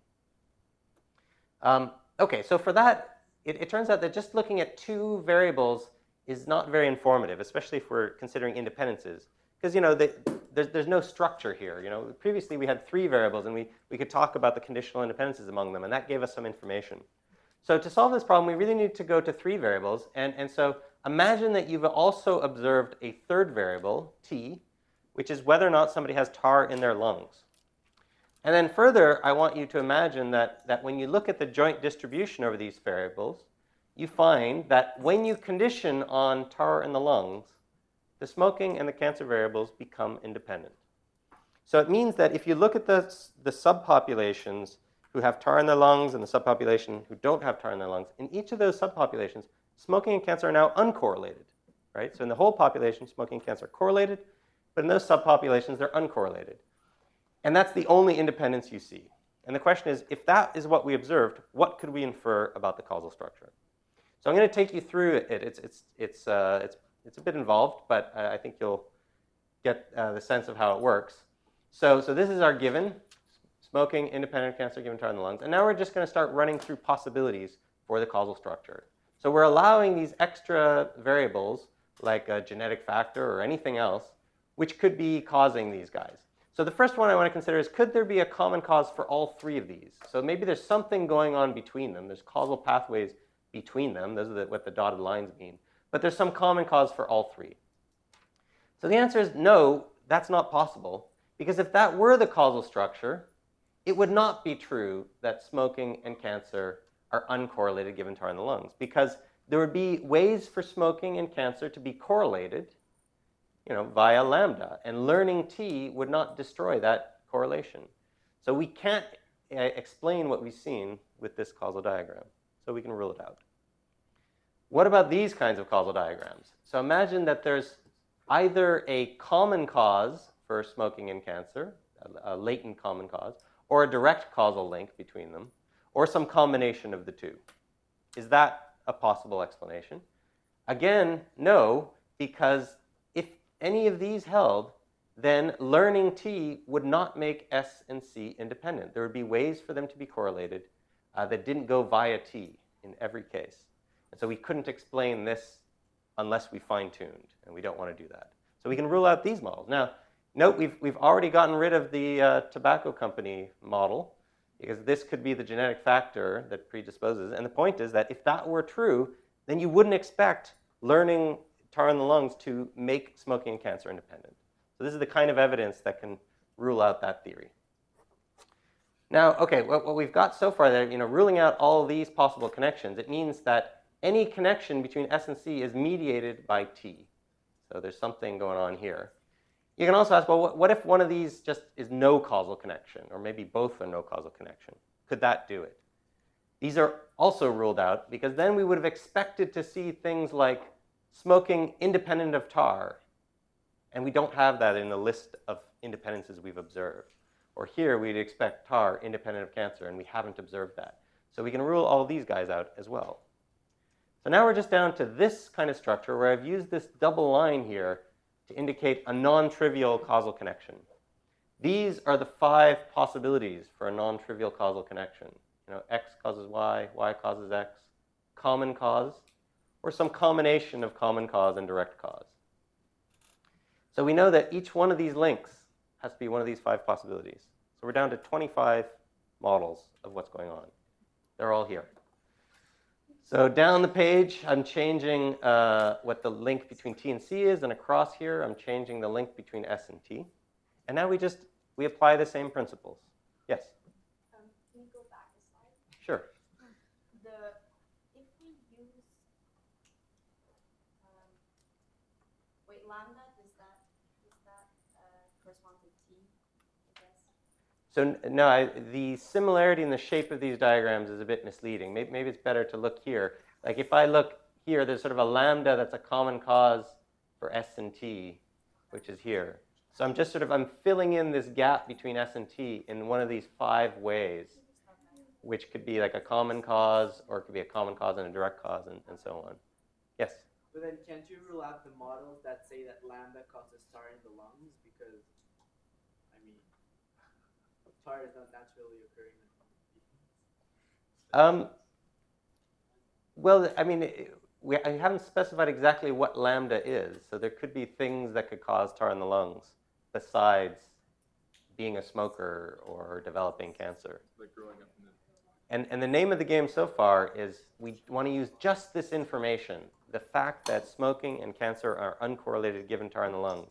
Um, OK, so for that, it, it turns out that just looking at two variables is not very informative, especially if we're considering independences. Because, you know, the, there's, there's no structure here. You know, previously we had three variables, and we, we could talk about the conditional independences among them, and that gave us some information. So to solve this problem, we really need to go to three variables. And, and so imagine that you've also observed a third variable, t, which is whether or not somebody has tar in their lungs. And then further, I want you to imagine that, that when you look at the joint distribution over these variables, you find that when you condition on tar in the lungs, the smoking and the cancer variables become independent. So it means that if you look at the, the subpopulations who have tar in their lungs and the subpopulation who don't have tar in their lungs, in each of those subpopulations, smoking and cancer are now uncorrelated, right? So in the whole population, smoking and cancer are correlated, but in those subpopulations, they're uncorrelated. And that's the only independence you see. And the question is, if that is what we observed, what could we infer about the causal structure? So I'm going to take you through it. It's, it's, it's, uh, it's, it's a bit involved, but I think you'll get uh, the sense of how it works. So, so this is our given, smoking, independent of cancer, given tar in the lungs. And now we're just going to start running through possibilities for the causal structure. So we're allowing these extra variables, like a genetic factor or anything else, which could be causing these guys. So the first one I want to consider is, could there be a common cause for all three of these? So maybe there's something going on between them. There's causal pathways between them. Those are the, what the dotted lines mean. But there's some common cause for all three. So the answer is no, that's not possible. Because if that were the causal structure, it would not be true that smoking and cancer are uncorrelated given tar in the lungs. Because there would be ways for smoking and cancer to be correlated, you know, via lambda. And learning T would not destroy that correlation. So we can't uh, explain what we've seen with this causal diagram. So we can rule it out. What about these kinds of causal diagrams? So imagine that there's either a common cause for smoking and cancer, a, a latent common cause, or a direct causal link between them, or some combination of the two. Is that a possible explanation? Again, no, because if any of these held, then learning T would not make S and C independent. There would be ways for them to be correlated uh, that didn't go via T in every case. And so we couldn't explain this unless we fine-tuned, and we don't want to do that. So we can rule out these models. Now, note we've, we've already gotten rid of the uh, tobacco company model, because this could be the genetic factor that predisposes. And the point is that if that were true, then you wouldn't expect learning tar in the lungs to make smoking and cancer independent. So this is the kind of evidence that can rule out that theory. Now, okay, what, what we've got so far, that, you know, ruling out all these possible connections, it means that any connection between S and C is mediated by T. So there's something going on here. You can also ask, well, what, what if one of these just is no causal connection, or maybe both are no causal connection? Could that do it? These are also ruled out, because then we would have expected to see things like smoking independent of tar, and we don't have that in the list of independences we've observed. Or here, we'd expect tar independent of cancer, and we haven't observed that. So we can rule all these guys out as well. So now we're just down to this kind of structure where I've used this double line here to indicate a non-trivial causal connection. These are the five possibilities for a non-trivial causal connection. You know, X causes Y, Y causes X, common cause, or some combination of common cause and direct cause. So we know that each one of these links has to be one of these five possibilities. So we're down to twenty-five models of what's going on. They're all here. So down the page, I'm changing uh, what the link between T and C is, and across here, I'm changing the link between S and T. And now we just, we apply the same principles. Yes? Um, can you go back a slide? Sure. The, if we use, um, wait, lambda, does that, does that uh, correspond to T, I guess? So no, I, the similarity in the shape of these diagrams is a bit misleading. Maybe, maybe it's better to look here. Like if I look here, there's sort of a lambda that's a common cause for S and T, which is here. So I'm just sort of, I'm filling in this gap between S and T in one of these five ways, which could be like a common cause, or it could be a common cause and a direct cause, and, and so on. Yes? But then can't you rule out the models that say that lambda causes tar in the lungs? Because, I mean, tar is not naturally occurring in Um, well, I mean, we I haven't specified exactly what lambda is. So there could be things that could cause tar in the lungs besides being a smoker or developing cancer. Like growing up in the And, and the name of the game so far is we want to use just this information, the fact that smoking and cancer are uncorrelated given tar in the lungs,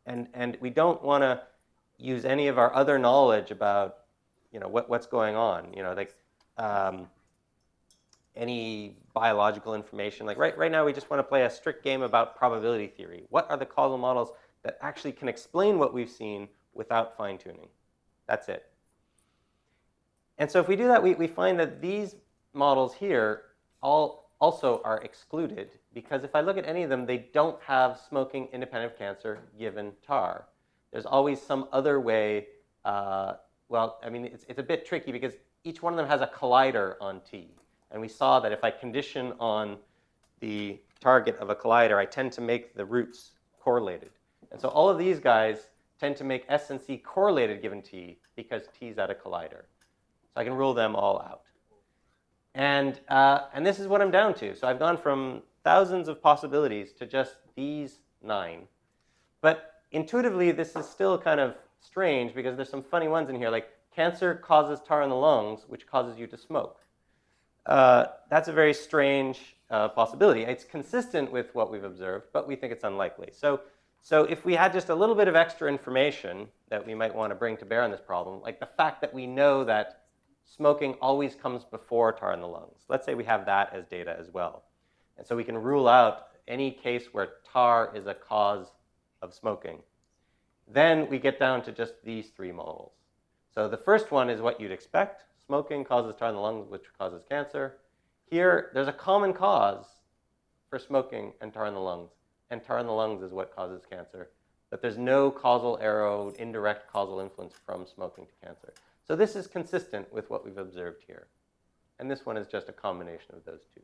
and, and we don't want to use any of our other knowledge about, you know, what, what's going on. You know, like um, any biological information. Like right, right now, we just want to play a strict game about probability theory. What are the causal models that actually can explain what we've seen without fine-tuning? That's it. And so if we do that, we, we find that these models here all also are excluded, because if I look at any of them, they don't have smoking independent of cancer given tar. There's always some other way. Uh, well, I mean, it's, it's a bit tricky because each one of them has a collider on T. And we saw that if I condition on the target of a collider, I tend to make the roots correlated. And so all of these guys tend to make S and C correlated given T because T is at a collider. So I can rule them all out. And, uh, and this is what I'm down to. So I've gone from thousands of possibilities to just these nine. But intuitively, this is still kind of strange because there's some funny ones in here, like cancer causes tar in the lungs, which causes you to smoke. Uh, that's a very strange uh, possibility. It's consistent with what we've observed, but we think it's unlikely. So, so if we had just a little bit of extra information that we might want to bring to bear on this problem, like the fact that we know that smoking always comes before tar in the lungs. Let's say we have that as data as well. And so we can rule out any case where tar is a cause of smoking. Then we get down to just these three models. So the first one is what you'd expect. Smoking causes tar in the lungs, which causes cancer. Here, there's a common cause for smoking and tar in the lungs. And tar in the lungs is what causes cancer. But there's no causal arrow, indirect causal influence from smoking to cancer. So this is consistent with what we've observed here. And this one is just a combination of those two.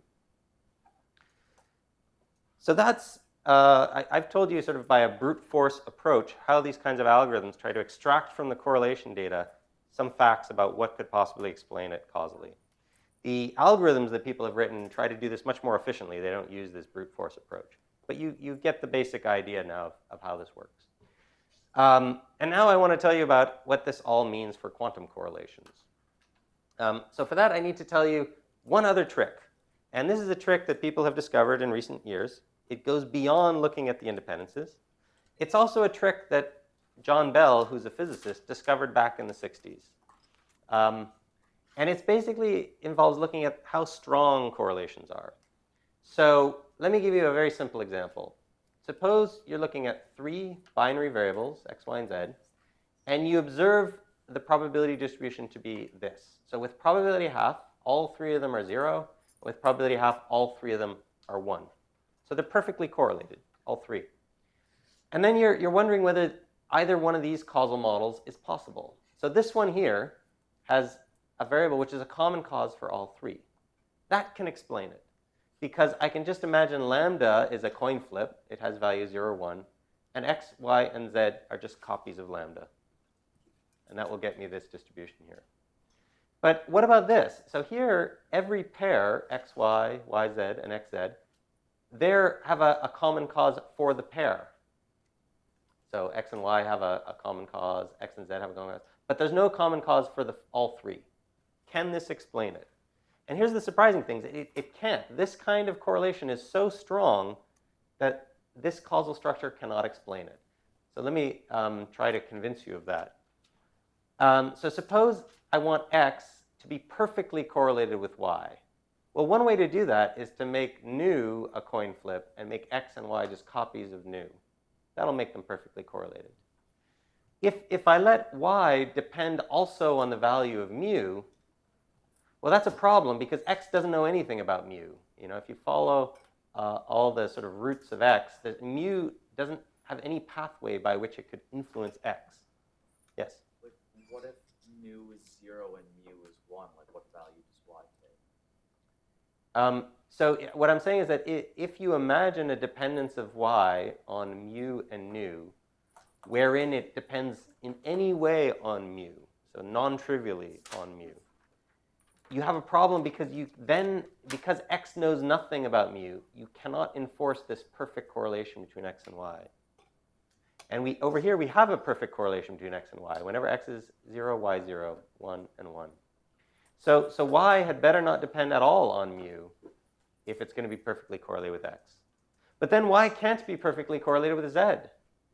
So that's, uh, I, I've told you sort of by a brute force approach how these kinds of algorithms try to extract from the correlation data some facts about what could possibly explain it causally. The algorithms that people have written try to do this much more efficiently. They don't use this brute force approach. But you, you get the basic idea now of, of how this works. Um, and now I want to tell you about what this all means for quantum correlations. Um, so for that, I need to tell you one other trick. And this is a trick that people have discovered in recent years. It goes beyond looking at the independences. It's also a trick that John Bell, who's a physicist, discovered back in the sixties. Um, and it basically involves looking at how strong correlations are. So let me give you a very simple example. Suppose you're looking at three binary variables, x, y, and z, and you observe the probability distribution to be this. So with probability half, all three of them are zero. With probability half, all three of them are one. So they're perfectly correlated, all three. And then you're, you're wondering whether either one of these causal models is possible. So this one here has a variable which is a common cause for all three. That can explain it. Because I can just imagine lambda is a coin flip. It has value zero, one. And x, y, and z are just copies of lambda. And that will get me this distribution here. But what about this? So here, every pair, x, y, y, z, and x, z, they have a, a common cause for the pair. So x and y have a, a common cause. X and z have a common cause. But there's no common cause for the, all three. Can this explain it? And here's the surprising thing. It, it can't. This kind of correlation is so strong that this causal structure cannot explain it. So let me um, try to convince you of that. Um, so suppose I want x to be perfectly correlated with y. Well, one way to do that is to make nu a coin flip and make x and y just copies of nu. That'll make them perfectly correlated. If, if I let y depend also on the value of mu, well, that's a problem because x doesn't know anything about mu. You know, if you follow uh, all the sort of roots of x, the mu doesn't have any pathway by which it could influence x. Yes? Like, what if mu is zero and mu is one? Like, what value does y take? Um, so what I'm saying is that if you imagine a dependence of y on mu and nu, wherein it depends in any way on mu, so non-trivially on mu, you have a problem because you then, because x knows nothing about mu, you cannot enforce this perfect correlation between x and y. And we, over here, we have a perfect correlation between x and y. Whenever x is zero, y zero, one, and one. So, so y had better not depend at all on mu if it's going to be perfectly correlated with x. But then y can't be perfectly correlated with z.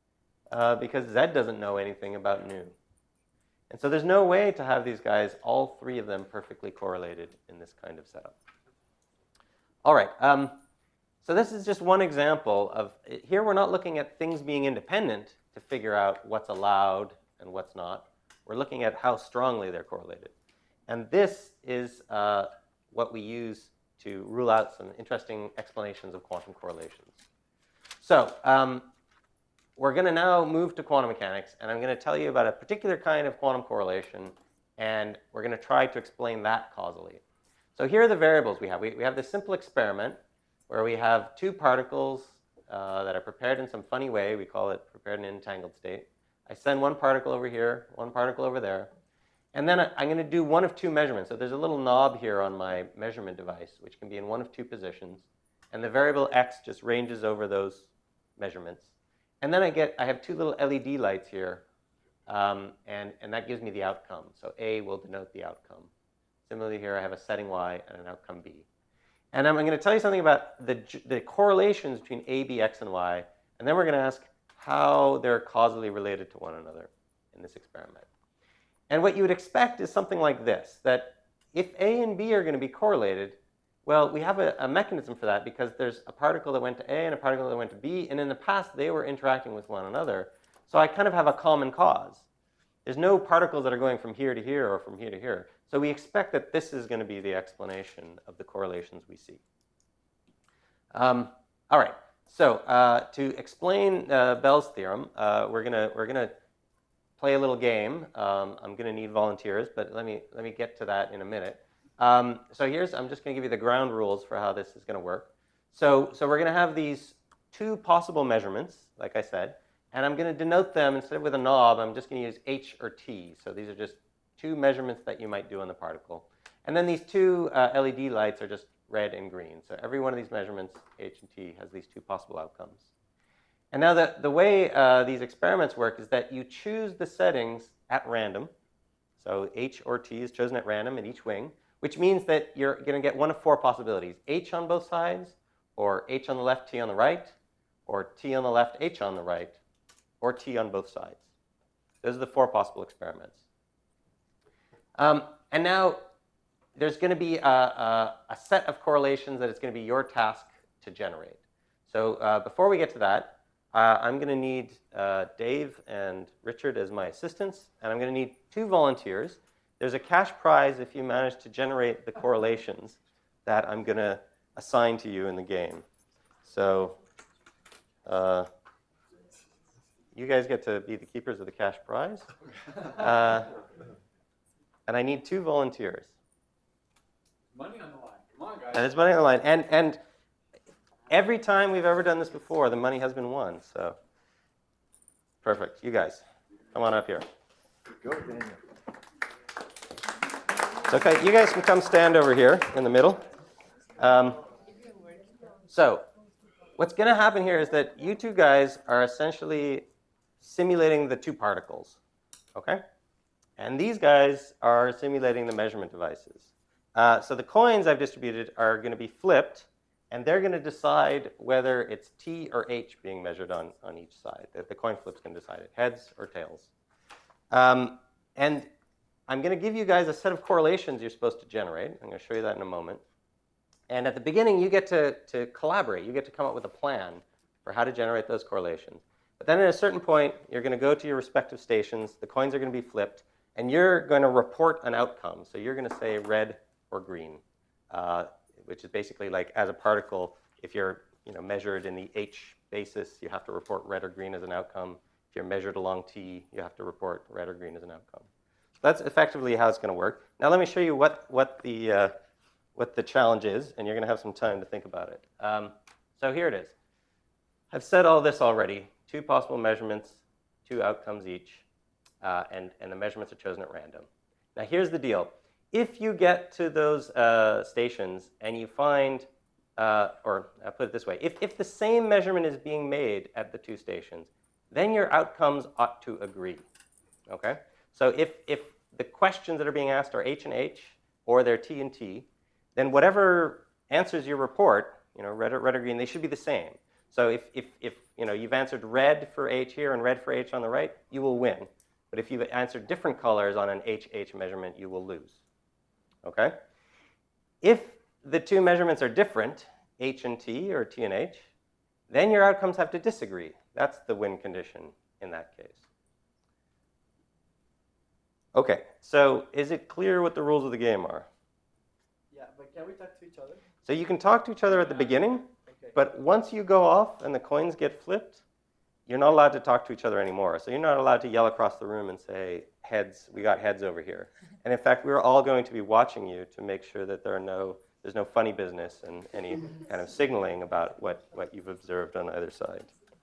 uh, because Z doesn't know anything about nu. And so there's no way to have these guys, all three of them, perfectly correlated in this kind of setup. All right. Um, so this is just one example of, here we're not looking at things being independent to figure out what's allowed and what's not. We're looking at how strongly they're correlated. And this is uh, what we use to rule out some interesting explanations of quantum correlations. So um, we're going to now move to quantum mechanics, and I'm going to tell you about a particular kind of quantum correlation, and we're going to try to explain that causally. So here are the variables we have. We, we have this simple experiment where we have two particles uh, that are prepared in some funny way. We call it prepared in an entangled state. I send one particle over here, one particle over there, and then I, I'm going to do one of two measurements. So there's a little knob here on my measurement device, which can be in one of two positions, and the variable x just ranges over those measurements. And then I get, I have two little L E D lights here, um, and, and that gives me the outcome. So A will denote the outcome. Similarly here, I have a setting Y and an outcome B. And I'm going to tell you something about the, the correlations between A, B, X, and Y, and then we're going to ask how they're causally related to one another in this experiment. And what you would expect is something like this, that if A and B are going to be correlated, well, we have a, a mechanism for that because there's a particle that went to A and a particle that went to B, and in the past they were interacting with one another. So I kind of have a common cause. There's no particles that are going from here to here or from here to here. So we expect that this is going to be the explanation of the correlations we see. Um, all right. So uh, to explain uh, Bell's theorem, uh, we're gonna we're gonna play a little game. Um, I'm gonna need volunteers, but let me let me get to that in a minute. Um, so here's, I'm just going to give you the ground rules for how this is going to work. So, so we're going to have these two possible measurements, like I said, and I'm going to denote them, instead of with a knob, I'm just going to use H or T. So these are just two measurements that you might do on the particle. And then these two uh, L E D lights are just red and green. So every one of these measurements, H and T, has these two possible outcomes. And now the, the way uh, these experiments work is that you choose the settings at random. So H or T is chosen at random in each wing, which means that you're going to get one of four possibilities: H on both sides, or H on the left, T on the right, or T on the left, H on the right, or T on both sides. Those are the four possible experiments. Um, and now there's going to be a, a, a set of correlations that it's going to be your task to generate. So uh, before we get to that, uh, I'm going to need uh, Dave and Richard as my assistants, and I'm going to need two volunteers. There's a cash prize if you manage to generate the correlations that I'm going to assign to you in the game. So uh, you guys get to be the keepers of the cash prize. Uh, and I need two volunteers. Money on the line. Come on, guys. And there's money on the line. And, and every time we've ever done this before, the money has been won. So perfect. You guys, come on up here. Go, Daniel. Okay, you guys can come stand over here in the middle. Um, so what's going to happen here is that you two guys are essentially simulating the two particles, okay? And these guys are simulating the measurement devices. Uh, so the coins I've distributed are going to be flipped, and they're going to decide whether it's T or H being measured on, on each side. The, the coin flips can decide it, heads or tails. Um, and I'm going to give you guys a set of correlations you're supposed to generate. I'm going to show you that in a moment. And at the beginning, you get to, to collaborate. You get to come up with a plan for how to generate those correlations. But then at a certain point, you're going to go to your respective stations. The coins are going to be flipped. And you're going to report an outcome. So you're going to say red or green, uh, which is basically like as a particle, if you're you know, measured in the H basis, you have to report red or green as an outcome. If you're measured along T, you have to report red or green as an outcome. That's effectively how it's going to work. Now let me show you what, what, the, uh, what the challenge is, and you're going to have some time to think about it. Um, so here it is. I've said all this already. Two possible measurements, two outcomes each, uh, and, and the measurements are chosen at random. Now here's the deal. If you get to those uh, stations and you find, uh, or I'll put it this way, if, if the same measurement is being made at the two stations, then your outcomes ought to agree, okay? So if, if the questions that are being asked are H and H, or they're T and T, then whatever answers you report, you know, red or, red or green, they should be the same. So if, if, if you know, you've answered red for H here and red for H on the right, you will win. But if you've answered different colors on an H H measurement, you will lose. Okay? If the two measurements are different, H and T or T and H, then your outcomes have to disagree. That's the win condition in that case. Okay, so is it clear what the rules of the game are? Yeah, but can we talk to each other? So you can talk to each other at the beginning, Okay. but once you go off and the coins get flipped, you're not allowed to talk to each other anymore. So you're not allowed to yell across the room and say, heads, we got heads over here. And in fact, we're all going to be watching you to make sure that there are no, there's no funny business and any kind of signaling about what, what you've observed on either side.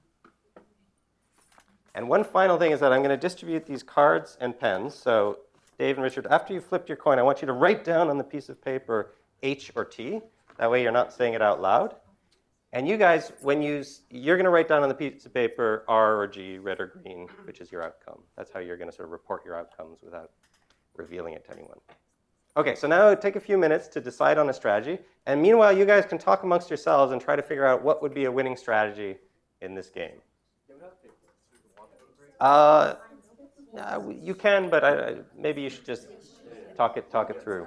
And one final thing is that I'm going to distribute these cards and pens. So Dave and Richard, after you've flipped your coin, I want you to write down on the piece of paper H or T. That way you're not saying it out loud. And you guys, when you, you're going to write down on the piece of paper R or G, red or green, which is your outcome. That's how you're going to sort of report your outcomes without revealing it to anyone. Okay, so now take a few minutes to decide on a strategy. And meanwhile, you guys can talk amongst yourselves and try to figure out what would be a winning strategy in this game. Uh, uh, you can, but I, maybe you should just talk it, talk it through.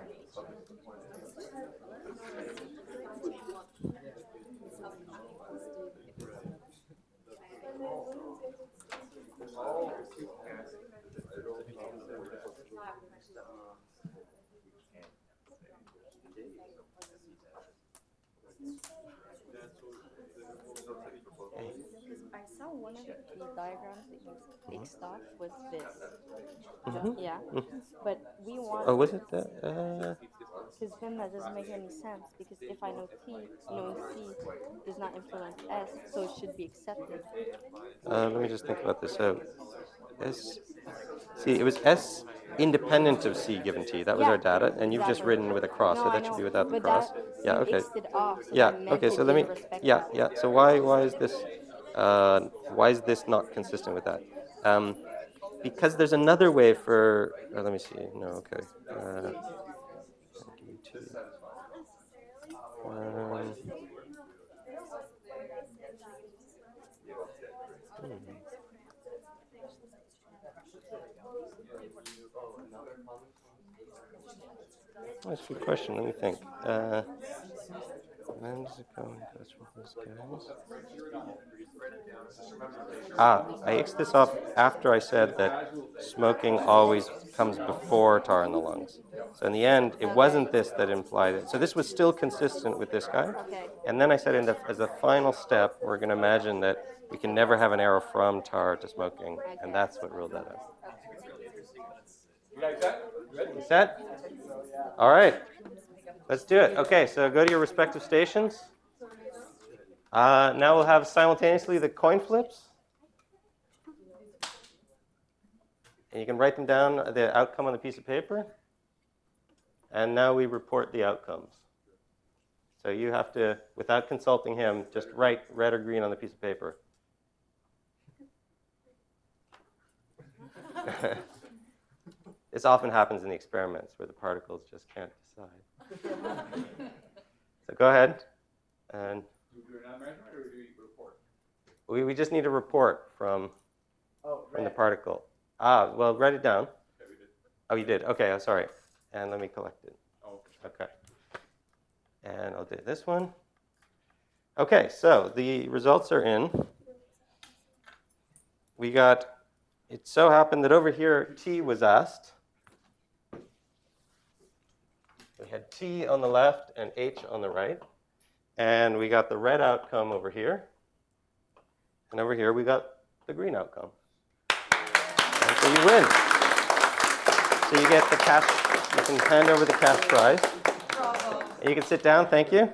I saw one of the diagrams that you fixed off was this. Mm-hmm. Yeah, but we want. Oh, was it that? Uh... Because then that doesn't make any sense. Because if I know T, knowing C does not influence S, so it should be accepted. Uh, let me just think about this. So, S. See, it was S independent of C given T. That was Yeah, our data, and you've just exactly. written with a cross, No, so I that should know, be without the but cross. that, Yeah. you Okay. X'd it off, so Yeah. that meant Okay. it So let me. didn't respect Yeah. that. Yeah. So why why is this? Uh, why is this not consistent with that? Um, because there's another way for. Oh, let me see. No. Okay. Uh, um, hmm. That's a good question. Let me think. Uh, when does it go and goes with those guys? Ah, I X'd this off after I said that smoking always comes before tar in the lungs. So in the end, it Okay. wasn't this that implied it. So this was still consistent with this guy. Okay. And then I said in the, as a final step, we're going to imagine that we can never have an arrow from tar to smoking. And that's what ruled that out. You guys set? Good? You set? All right. Let's do it. Okay, so go to your respective stations. Uh, now we'll have simultaneously the coin flips. And you can write them down, the outcome on the piece of paper. And now we report the outcomes. So you have to, without consulting him, just write red or green on the piece of paper. This often happens in the experiments where the particles just can't decide. So go ahead. And Do we do an measurement or do we report? we, we just need a report from, Oh, from the red. particle. Ah, well, write it down. Okay, we did. Oh, you did? Okay, I'm sorry. And let me collect it. Oh, Okay. And I'll do this one. Okay, so the results are in. We got, it so happened that over here, T was asked. We had T on the left and H on the right. And we got the red outcome over here. And over here, we got the green outcome. And so you win. So you get the cash, you can hand over the cash prize. And you can sit down, thank you.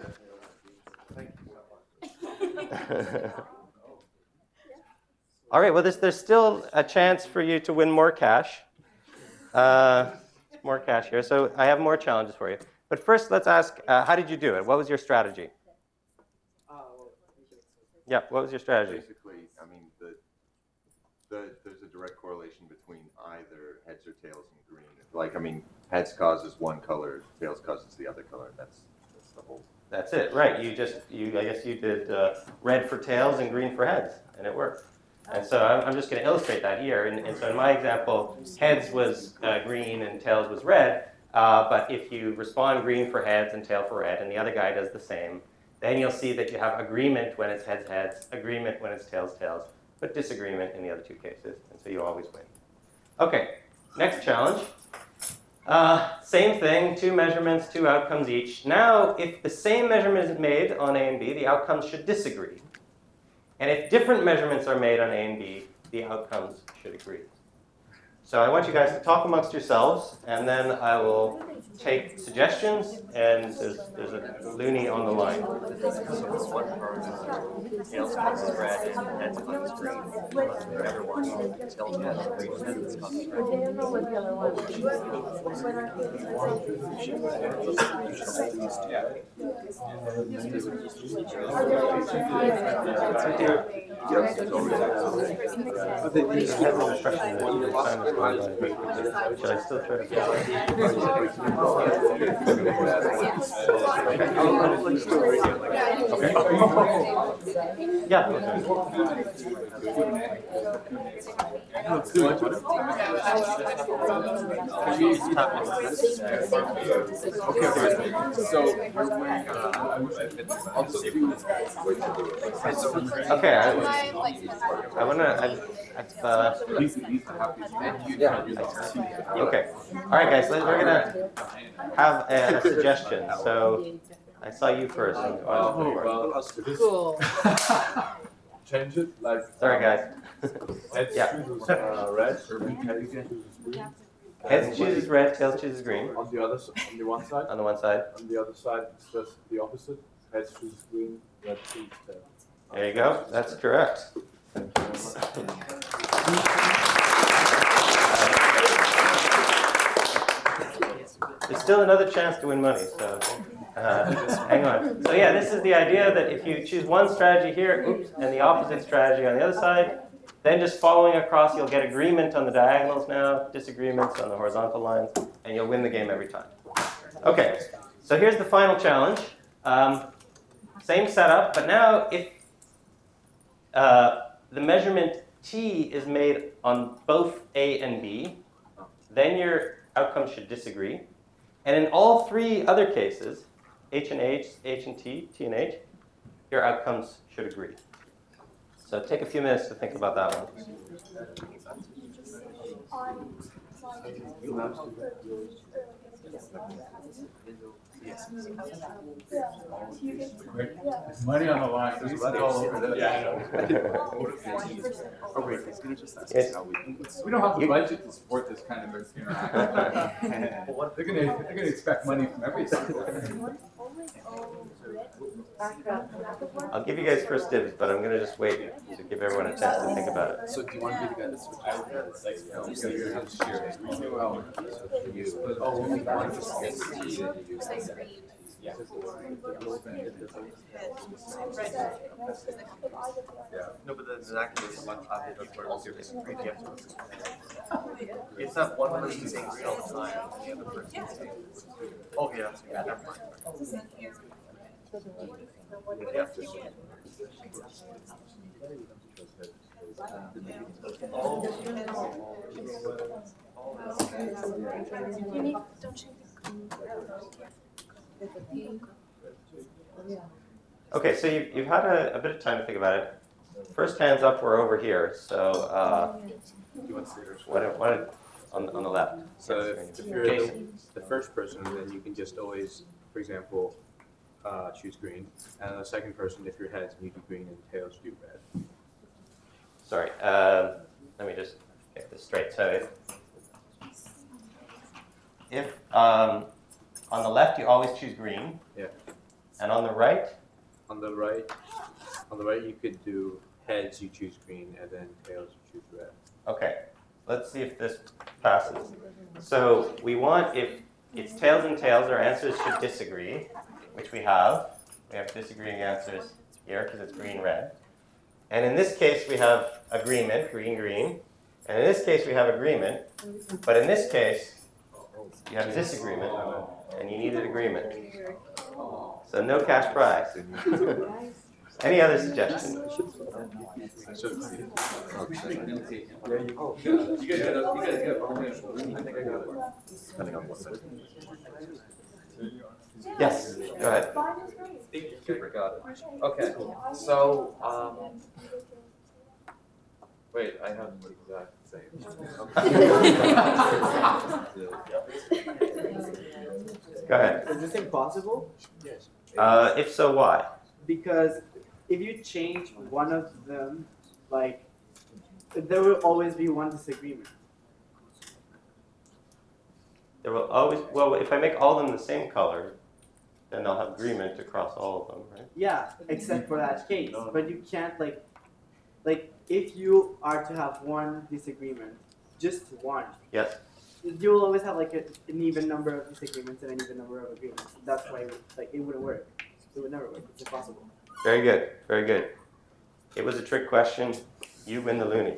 All right, well, there's, there's still a chance for you to win more cash. Uh, more cash here. So I have more challenges for you. But first, let's ask, uh, how did you do it? What was your strategy? Ah, well, we can- Yeah, what was your strategy? Basically, I mean, the, the, there's a direct correlation between either heads or tails and green. Like, I mean, heads causes one color, tails causes the other color. That's, that's the whole That's it, right? You just, you, I guess you did uh, red for tails and green for heads, and it worked. And so I'm, I'm just going to illustrate that here. And, and so in my example, heads was uh, green and tails was red. Uh, but if you respond green for heads and tail for red, and the other guy does the same, then you'll see that you have agreement when it's heads, heads, agreement when it's tails, tails, but disagreement in the other two cases. And so you always win. Okay, next challenge. Uh, same thing, two measurements, two outcomes each. Now, if the same measurement is made on A and B, the outcomes should disagree. And if different measurements are made on A and B, the outcomes should agree. So I want you guys to talk amongst yourselves, and then I will take suggestions, and there's, there's a loony on the line. So one part is tails causes red and heads causes green. Whatever one tails causes green and heads causes red. Should I still try to Yeah. Okay, okay. So I'll just do. Okay, I, I wanna. I, I've, uh, yeah. Okay. All right, guys. We're gonna have a, a suggestion. So I saw you first. Oh, well, Cool. change it like. Sorry, guys. Heads Yeah. chooses uh, red, heads chooses green. Heads chooses red, tails chooses green. On the other, s- on the one side, On the one side. on the other side, it's just the opposite. Heads chooses green, red chooses tail. There you go. That's correct. There's still another chance to win money, so uh, hang on. So yeah, this is the idea that if you choose one strategy here, oops, and the opposite strategy on the other side, then just following across, you'll get agreement on the diagonals now, disagreements on the horizontal lines, and you'll win the game every time. Okay, so here's the final challenge. Um, same setup, but now if uh, the measurement T is made on both A and B, then your outcomes should disagree. And in all three other cases, H and H, H and T, T and H, your outcomes should agree. So take a few minutes to think about that one. Money on the line. There's money all over there. Yes. We don't have the budget to support this kind of interaction. They're gonna, they're gonna expect money from everything. I'll give you guys first dibs, but I'm going to just wait to give everyone a chance to think about it. So do you want to be the guy that switches? No, so you're gonna have to share it. Oh, so for you. Oh, one just gets T, then you use that. Yeah. No, but then in that case, one topic that's where we'll do is green. It's not one person saying green all the time, the other person saying. Oh, yeah, that's yeah, never mind. Yeah. Okay, so you've, you've had a, a bit of time to think about it. First hands up were over here, so uh, what, what on, on the left? So if, if you're the, the first person, then you can just always, for example, uh, choose green. And the second person, if you're heads, you do green and tails, do red. Sorry, uh, let me just get this straight. So if, if um, on the left you always choose green, Yeah. and on the right, On the right, on the right, you could do heads, you choose green, and then tails, you choose red. okay, let's see if this passes. So we want, if it's tails and tails, our answers should disagree, which we have. We have disagreeing answers here because it's green, red. And in this case, we have agreement, green, green. And in this case, we have agreement. But in this case, you have disagreement, and you needed agreement. So no cash prize. Any other suggestions? I should have seen it. There you go. You guys got, you guys got, I think I got it. Depending on what side. Yes, go ahead. Super, got it. Okay, so, um, wait, I have the exact same. Go ahead. Is this impossible? Uh, if so, why? Because if you change one of them, like, there will always be one disagreement. There will always, well, if I make all of them the same color, then they'll have agreement across all of them, right? Yeah, except for that case. But you can't, like, like, if you are to have one disagreement, just one, Yes. you will always have, like, a, an even number of disagreements and an even number of agreements. That's why, it would, like, it wouldn't work. It would never work. It's impossible. Very good, very good. It was a trick question. You win the Looney.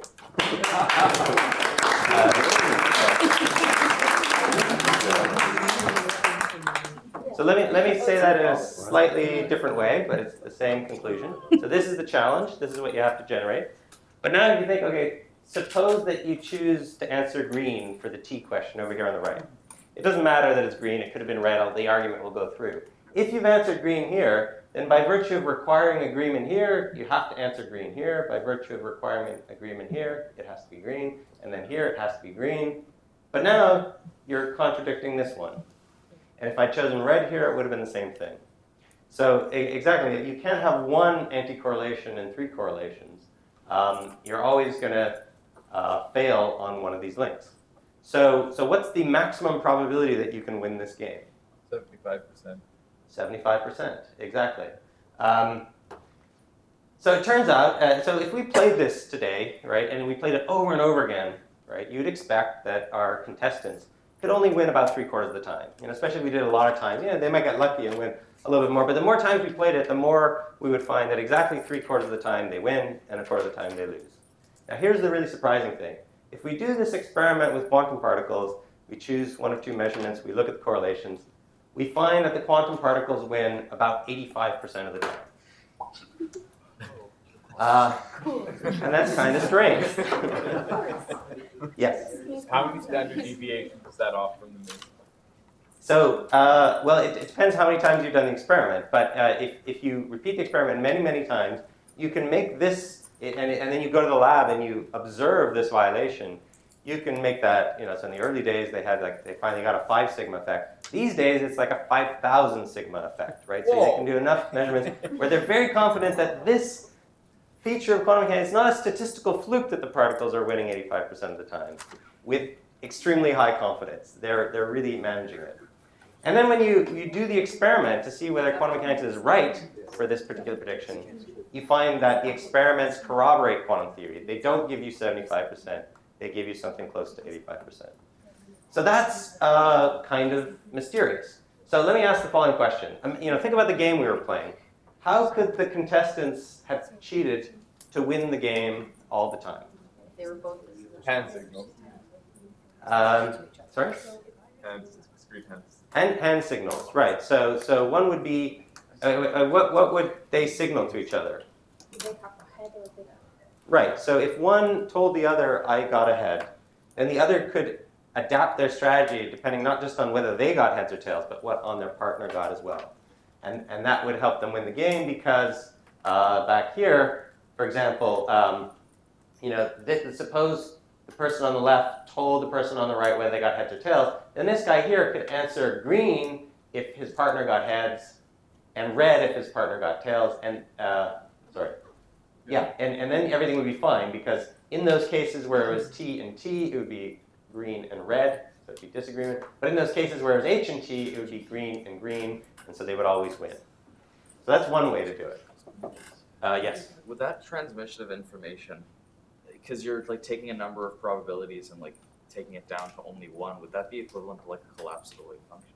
So let me, let me say that in a slightly different way, but it's the same conclusion. So this is the challenge. This is what you have to generate. But now if you think, okay, suppose that you choose to answer green for the T question over here on the right. It doesn't matter that it's green. It could have been red. The argument will go through. If you've answered green here, then by virtue of requiring agreement here, you have to answer green here. By virtue of requiring agreement here, it has to be green. And then here, it has to be green. But now, you're contradicting this one. And if I'd chosen red here, it would have been the same thing. So e- exactly, you can't have one anti-correlation and three correlations. Um, you're always going to uh, fail on one of these links. So, so what's the maximum probability that you can win this game? Seventy-five percent. seventy-five percent, exactly. Um, so it turns out, uh, so if we played this today, right, and we played it over and over again, right, you'd expect that our contestants could only win about three quarters of the time. You know, especially if we did it a lot of times. Yeah, they might get lucky and win a little bit more, but the more times we played it, the more we would find that exactly three quarters of the time they win and a quarter of the time they lose. Now here's the really surprising thing. If we do this experiment with quantum particles, we choose one of two measurements, we look at the correlations, we find that the quantum particles win about eighty-five percent of the time. Uh, and that's kind of strange. Yes? How many standard deviations is that off from the mean? So, uh, well, it, it depends how many times you've done the experiment. But uh, if, if you repeat the experiment many, many times, you can make this, and, and then you go to the lab and you observe this violation. You can make that, you know, so in the early days they had like, they finally got a five sigma effect. These days it's like a five thousand sigma effect, right? So Whoa. they can do enough measurements where they're very confident that this feature of quantum mechanics is not a statistical fluke that the particles are winning eighty-five percent of the time with extremely high confidence. They're, they're really managing it. And then when you, you do the experiment to see whether quantum mechanics is right for this particular prediction, you find that the experiments corroborate quantum theory. They don't give you seventy-five percent. They give you something close to eighty-five percent. So that's uh, kind of mysterious. So let me ask the following question. Um, you know, think about the game we were playing. How could the contestants have cheated to win the game all the time? They were both. Hand signals. Um, sorry? Hand, discrete hands. Hand, hand signals, right. So, so one would be, uh, uh, what, what would they signal to each other? Right, so if one told the other, I got ahead, then the other could adapt their strategy depending not just on whether they got heads or tails, but what on their partner got as well. And, and that would help them win the game because uh, back here, for example, um, you know, this, suppose the person on the left told the person on the right whether they got heads or tails, then this guy here could answer green if his partner got heads, and red if his partner got tails, and, uh, sorry. Yeah, and, and then everything would be fine because in those cases where it was T and T, it would be green and red, so it would be disagreement. But in those cases where it was H and T, it would be green and green, and so they would always win. So that's one way to do it. Uh, yes? With that transmission of information, because you're like taking a number of probabilities and like taking it down to only one, would that be equivalent to like a collapsible wave function?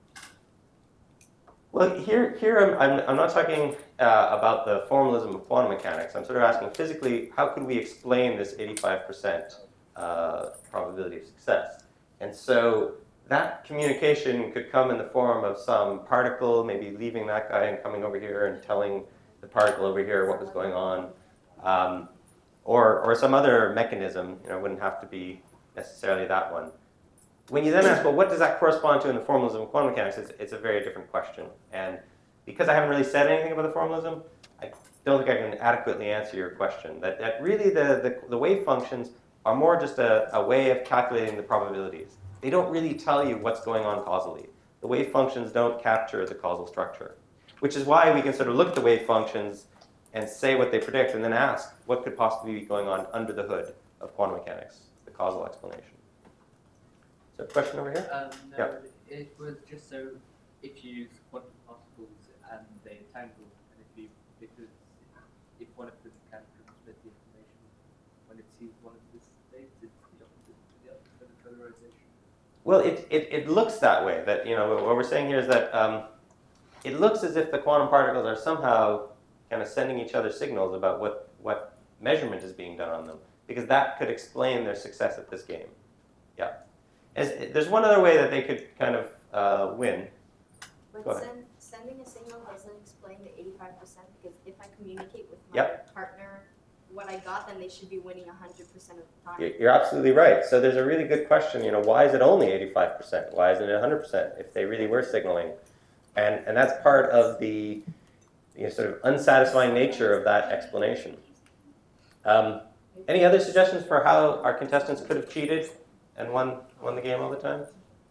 Well, here, here I'm, I'm, I'm not talking uh, about the formalism of quantum mechanics. I'm sort of asking physically, how could we explain this eighty-five percent uh, probability of success? And so that communication could come in the form of some particle, maybe leaving that guy and coming over here and telling the particle over here what was going on, um, or, or some other mechanism. You know, it wouldn't have to be necessarily that one. When you then ask, well, what does that correspond to in the formalism of quantum mechanics, it's, it's a very different question. And because I haven't really said anything about the formalism, I don't think I can adequately answer your question. That, that really the, the, the wave functions are more just a, a way of calculating the probabilities. They don't really tell you what's going on causally. The wave functions don't capture the causal structure, which is why we can sort of look at the wave functions and say what they predict and then ask what could possibly be going on under the hood of quantum mechanics, the causal explanation. So, question over here? Um, no, yeah. It was just so if you use quantum particles and they entangle, and if you, because if one of them can transmit the information when it sees one of the states, it's the opposite to the other for the polarization. Well, it, it, it looks that way. That, you know, what we're saying here is that um, it looks as if the quantum particles are somehow kind of sending each other signals about what, what measurement is being done on them, because that could explain their success at this game. Yeah. As, there's one other way that they could kind of uh, win. But Go ahead. send, sending a signal doesn't explain the eighty-five percent, because if I communicate with my Yep. partner what I got, then they should be winning one hundred percent of the time. You're you're absolutely right. So there's a really good question. You know, why is it only eighty-five percent? Why isn't it one hundred percent if they really were signaling? And and that's part of the, you know, sort of unsatisfying nature of that explanation. Um, any other suggestions for how our contestants could have cheated and won won the game all the time?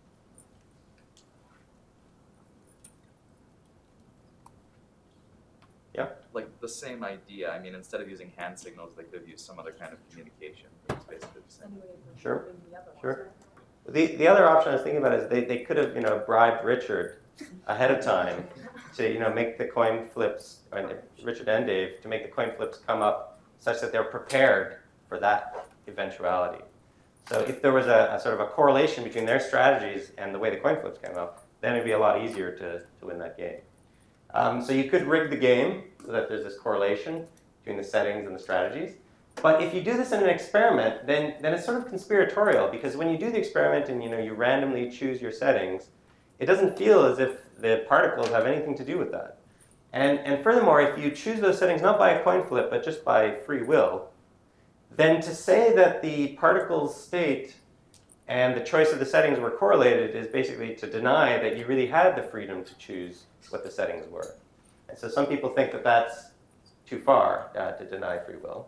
Yeah. Like the same idea. I mean, instead of using hand signals, they could have used some other kind of communication. It's basically the same. Sure. Sure. The the other option I was thinking about is they, they could have, you know, bribed Richard ahead of time to, you know, make the coin flips, or Richard and Dave, to make the coin flips come up such that they're prepared for that eventuality. So if there was a, a sort of a correlation between their strategies and the way the coin flips came up, then it'd be a lot easier to, to win that game. Um, so you could rig the game so that there's this correlation between the settings and the strategies. But if you do this in an experiment, then, then it's sort of conspiratorial, because when you do the experiment and, you know, you randomly choose your settings, it doesn't feel as if the particles have anything to do with that. And, and furthermore, if you choose those settings not by a coin flip, but just by free will, then to say that the particle's state and the choice of the settings were correlated is basically to deny that you really had the freedom to choose what the settings were. And so some people think that that's too far uh, to deny free will.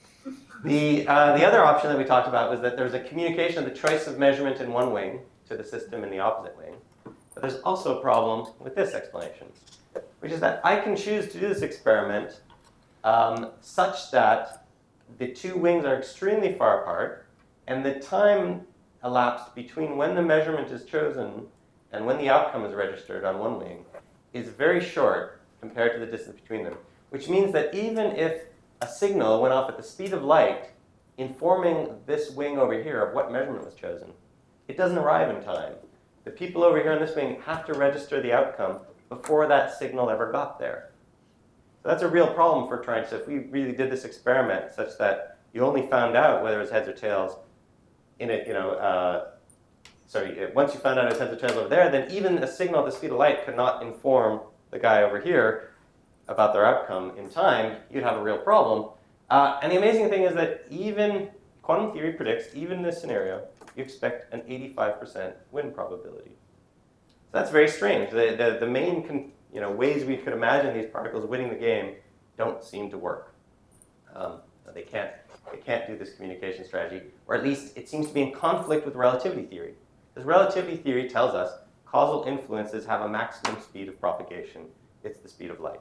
The, uh, the other option that we talked about was that there's a communication of the choice of measurement in one wing to the system in the opposite wing. But there's also a problem with this explanation, which is that I can choose to do this experiment um, such that the two wings are extremely far apart, and the time elapsed between when the measurement is chosen and when the outcome is registered on one wing is very short compared to the distance between them, which means that even if a signal went off at the speed of light informing this wing over here of what measurement was chosen, it doesn't arrive in time. The people over here on this wing have to register the outcome before that signal ever got there. So that's a real problem for trying to, if we really did this experiment such that you only found out whether it was heads or tails in it, you know, uh, sorry, once you found out it was heads or tails over there, then even a signal at the speed of light could not inform the guy over here about their outcome in time. You'd have a real problem. Uh, and the amazing thing is that even quantum theory predicts, even in this scenario, you expect an eighty-five percent win probability. So that's very strange. The, the, the main con you know, ways we could imagine these particles winning the game don't seem to work. Um, they can't, they can't do this communication strategy, or at least it seems to be in conflict with relativity theory. Because relativity theory tells us causal influences have a maximum speed of propagation. It's the speed of light.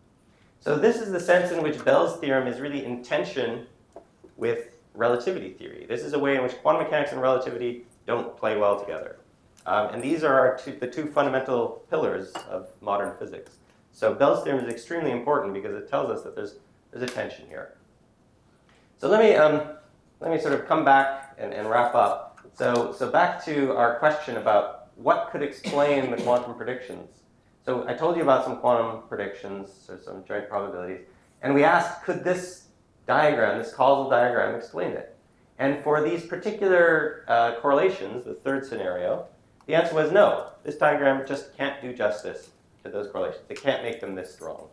So this is the sense in which Bell's theorem is really in tension with relativity theory. This is a way in which quantum mechanics and relativity don't play well together. Um, and these are our two, the two fundamental pillars of modern physics. So Bell's theorem is extremely important because it tells us that there's, there's a tension here. So let me, um, let me sort of come back and, and wrap up. So, so back to our question about what could explain the quantum predictions. So I told you about some quantum predictions, or some joint probabilities. And we asked, could this diagram, this causal diagram, explain it? And for these particular uh, correlations, the third scenario, The answer was no. This diagram just can't do justice to those correlations. It can't make them this strong.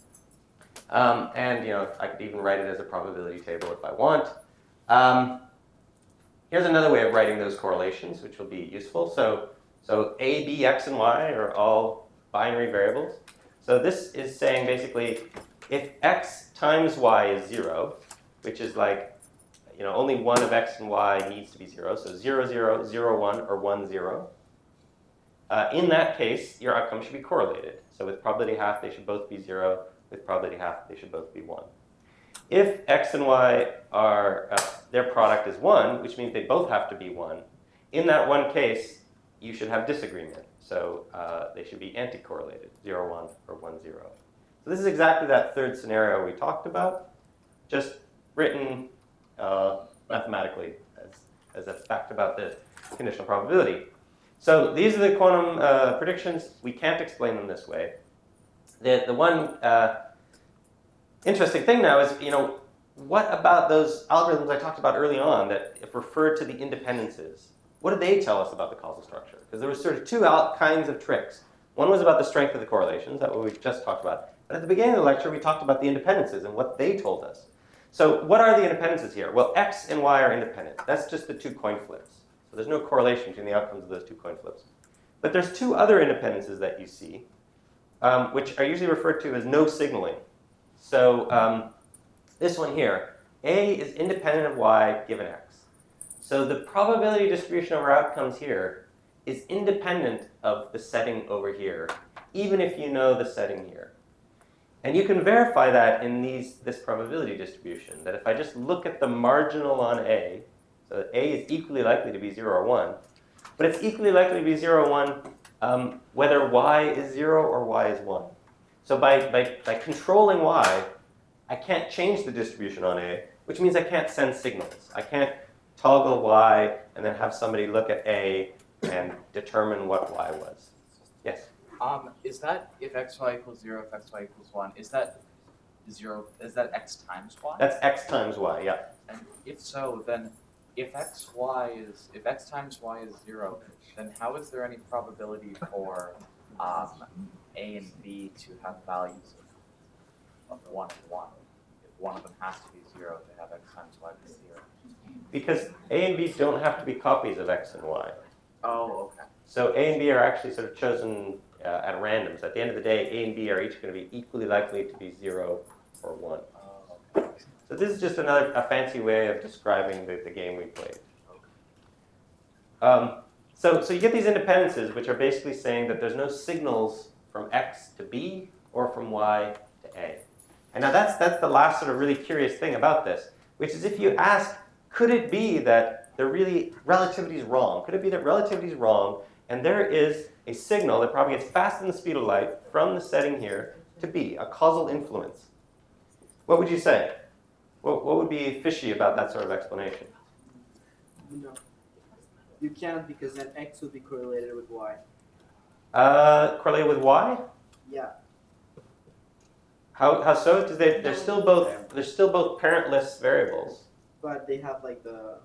Um, and you know, I could even write it as a probability table if I want. Um, here's another way of writing those correlations, which will be useful. So, so A, B, X, and Y are all binary variables. So this is saying basically, if X times Y is zero, which is like, you know, only one of X and Y needs to be zero. So zero, zero, zero, one, or one, zero. Uh, in that case, your outcome should be correlated. So with probability half, they should both be zero. With probability half, they should both be one. If X and Y are, uh, their product is one, which means they both have to be one, in that one case, you should have disagreement. So uh, they should be anti-correlated, zero, one, or one, zero. So this is exactly that third scenario we talked about, just written uh, mathematically as, as a fact about the conditional probability. So these are the quantum uh, predictions. We can't explain them this way. The, the one uh, interesting thing now is, you know, what about those algorithms I talked about early on that if referred to the independences? What did they tell us about the causal structure? Because there were sort of two kinds of tricks. One was about the strength of the correlations, that's what we just talked about. But at the beginning of the lecture, we talked about the independences and what they told us. So what are the independences here? Well, X and Y are independent. That's just the two coin flips. So there's no correlation between the outcomes of those two coin flips. But there's two other independences that you see, um, which are usually referred to as no signaling. So um, this one here, A is independent of Y given X. So the probability distribution of our outcomes here is independent of the setting over here, even if you know the setting here. And you can verify that in these, this probability distribution, that if I just look at the marginal on A, so that A is equally likely to be zero or one, but it's equally likely to be zero or one um, whether Y is zero or Y is one. So by, by, by controlling Y, I can't change the distribution on A, which means I can't send signals. I can't toggle Y and then have somebody look at A and determine what Y was. Yes? Um, is that if xy equals zero, if xy equals one, is that zero, is that x times y? That's X times Y, yeah. And if so, then if xy is, if x times y is zero, then how is there any probability for um, A and B to have values of, of one and one? If one of them has to be zero, they have x times y be zero. Because A and B don't have to be copies of X and Y. Oh, okay. So A and B are actually sort of chosen uh, at random. So at the end of the day, A and B are each going to be equally likely to be zero or one. Oh, okay. So this is just another a fancy way of describing the, the game we played. Um, so, so you get these independences, which are basically saying that there's no signals from X to B or from Y to A. And now that's, that's the last sort of really curious thing about this, which is if you ask, could it be that the really relativity is wrong? Could it be that relativity is wrong and there is a signal that propagates faster than the speed of light from the setting here to B, a causal influence? What would you say? What, what would be fishy about that sort of explanation? No. You can't, because then X would be correlated with Y. Uh, correlated with Y? Yeah. How, how so? Because they, they're still both they're still both parentless variables. But they have like the...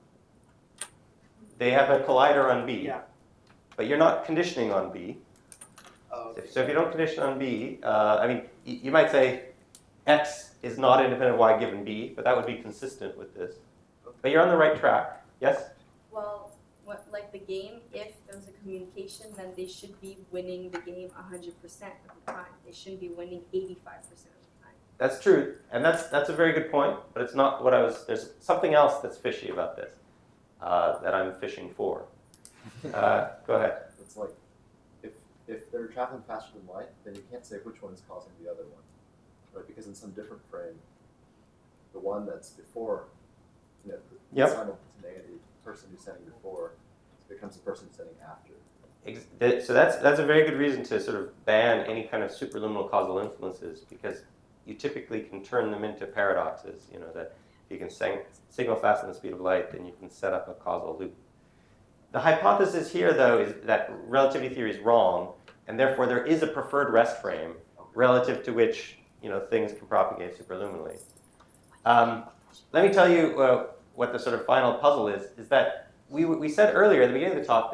They have a collider on B. Yeah. But you're not conditioning on B. Oh, okay. So if you don't condition on B, uh, I mean, y you might say X is not independent of Y given B, but that would be consistent with this. But you're on the right track. Yes? Well, what, like the game, if there's a communication, then they should be winning the game one hundred percent of the time. They shouldn't be winning eighty-five percent of the time. That's true. And that's, that's a very good point, but it's not what I was, there's something else that's fishy about this uh, that I'm fishing for. Uh, go ahead. It's like, if, if they're traveling faster than light, then you can't say which one is causing the other one, right? Because in some different frame, the one that's before, you know, the Yep. simultaneity person who's sending before becomes the person who's sending after. Ex- that- So that's, that's a very good reason to sort of ban any kind of superluminal causal influences, because you typically can turn them into paradoxes. You know, that if you can sang- signal faster than the speed of light, then you can set up a causal loop. The hypothesis here, though, is that relativity theory is wrong, and therefore there is a preferred rest frame relative to which, you know, things can propagate superluminally. Um, let me tell you uh, what the sort of final puzzle is, is that we, we said earlier at the beginning of the talk that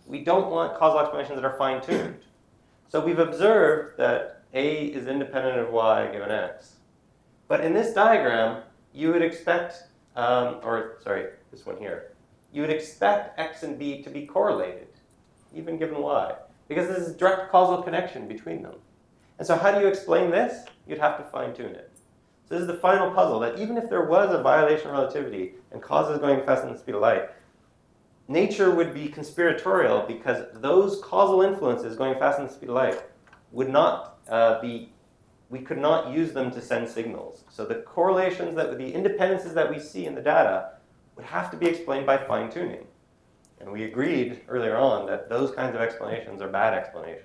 we don't want causal explanations that are fine-tuned. So we've observed that A is independent of Y given X. But in this diagram, you would expect, um, or sorry, this one here, you would expect X and B to be correlated, even given Y, because there's a direct causal connection between them. And so how do you explain this? You'd have to fine-tune it. So this is the final puzzle, that even if there was a violation of relativity and causes going faster than the speed of light, nature would be conspiratorial because those causal influences going faster than the speed of light would not uh, be, we could not use them to send signals. So the correlations, that the independences that we see in the data would have to be explained by fine-tuning. And we agreed earlier on that those kinds of explanations are bad explanations.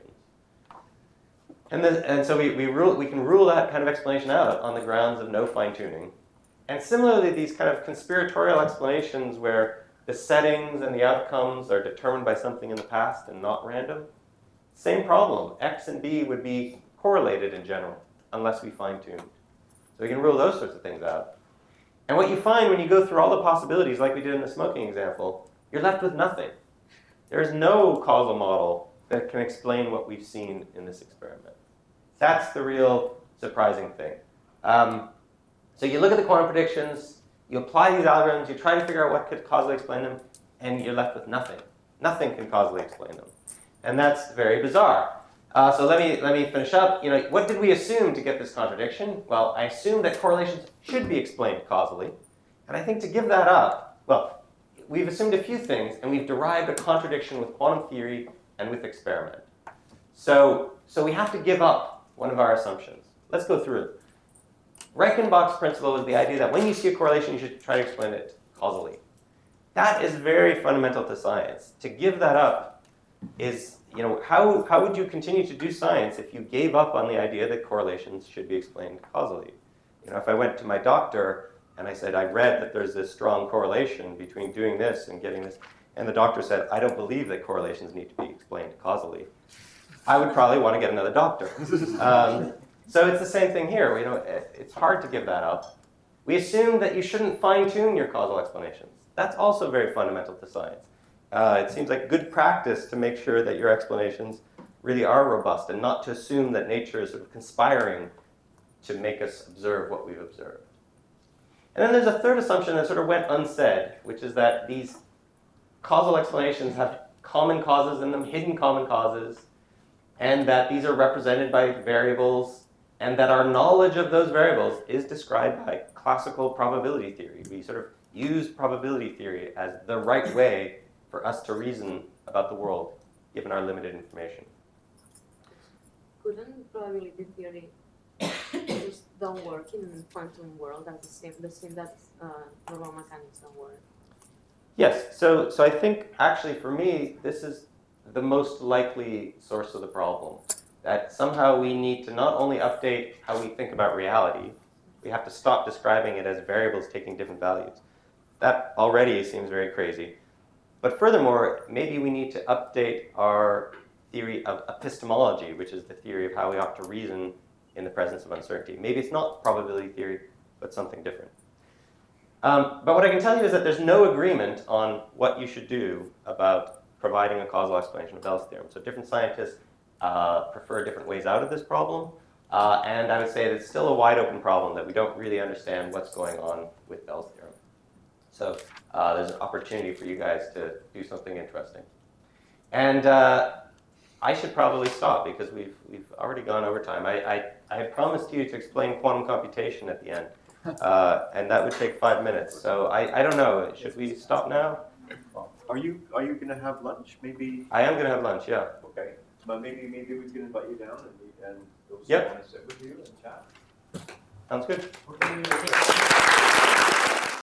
And, then, and so we, we, rule, we can rule that kind of explanation out on the grounds of no fine-tuning. And similarly, these kind of conspiratorial explanations where the settings and the outcomes are determined by something in the past and not random, same problem. X and B would be correlated in general unless we fine-tuned. So we can rule those sorts of things out. And what you find when you go through all the possibilities, like we did in the smoking example, you're left with nothing. There's no causal model that can explain what we've seen in this experiment. That's the real surprising thing. Um, so you look at the quantum predictions, you apply these algorithms, you try to figure out what could causally explain them, and you're left with nothing. Nothing can causally explain them. And that's very bizarre. Uh, so let me, let me finish up. You know, what did we assume to get this contradiction? Well, I assumed that correlations should be explained causally. And I think to give that up, well, we've assumed a few things, and we've derived a contradiction with quantum theory and with experiment. So, so we have to give up one of our assumptions. Let's go through it. Reichenbach's principle is the idea that when you see a correlation, you should try to explain it causally. That is very fundamental to science. To give that up is, you know, how, how would you continue to do science if you gave up on the idea that correlations should be explained causally? You know, if I went to my doctor and I said, I read that there's this strong correlation between doing this and getting this, and the doctor said, I don't believe that correlations need to be explained causally, I would probably want to get another doctor. Um, so it's the same thing here. You know, it, it's hard to give that up. We assume that you shouldn't fine-tune your causal explanations. That's also very fundamental to science. Uh, it seems like good practice to make sure that your explanations really are robust and not to assume that nature is sort of conspiring to make us observe what we've observed. And then there's a third assumption that sort of went unsaid, which is that these causal explanations have common causes in them, hidden common causes, and that these are represented by variables, and that our knowledge of those variables is described by classical probability theory. We sort of use probability theory as the right way for us to reason about the world, given our limited information. Couldn't probability theory just don't work in quantum world as the same, the same that uh, normal mechanics don't work? Yes, so, so I think actually for me, this is the most likely source of the problem. That somehow we need to not only update how we think about reality, we have to stop describing it as variables taking different values. That already seems very crazy. But furthermore, maybe we need to update our theory of epistemology, which is the theory of how we ought to reason in the presence of uncertainty. Maybe it's not probability theory, but something different. Um, but what I can tell you is that there's no agreement on what you should do about providing a causal explanation of Bell's theorem. So different scientists uh, prefer different ways out of this problem. Uh, and I would say that it's still a wide open problem that we don't really understand what's going on with Bell's theorem. So uh, there's an opportunity for you guys to do something interesting. And uh, I should probably stop because we've, we've already gone over time. I, I, I had promised you to explain quantum computation at the end. Uh, and that would take five minutes. So I, I don't know. Should we stop now? Are you are you gonna have lunch? Maybe. I am gonna have lunch. Yeah. Okay. But maybe maybe we can invite you down and we and those Yep. who want to sit with you and chat. Sounds good. Okay.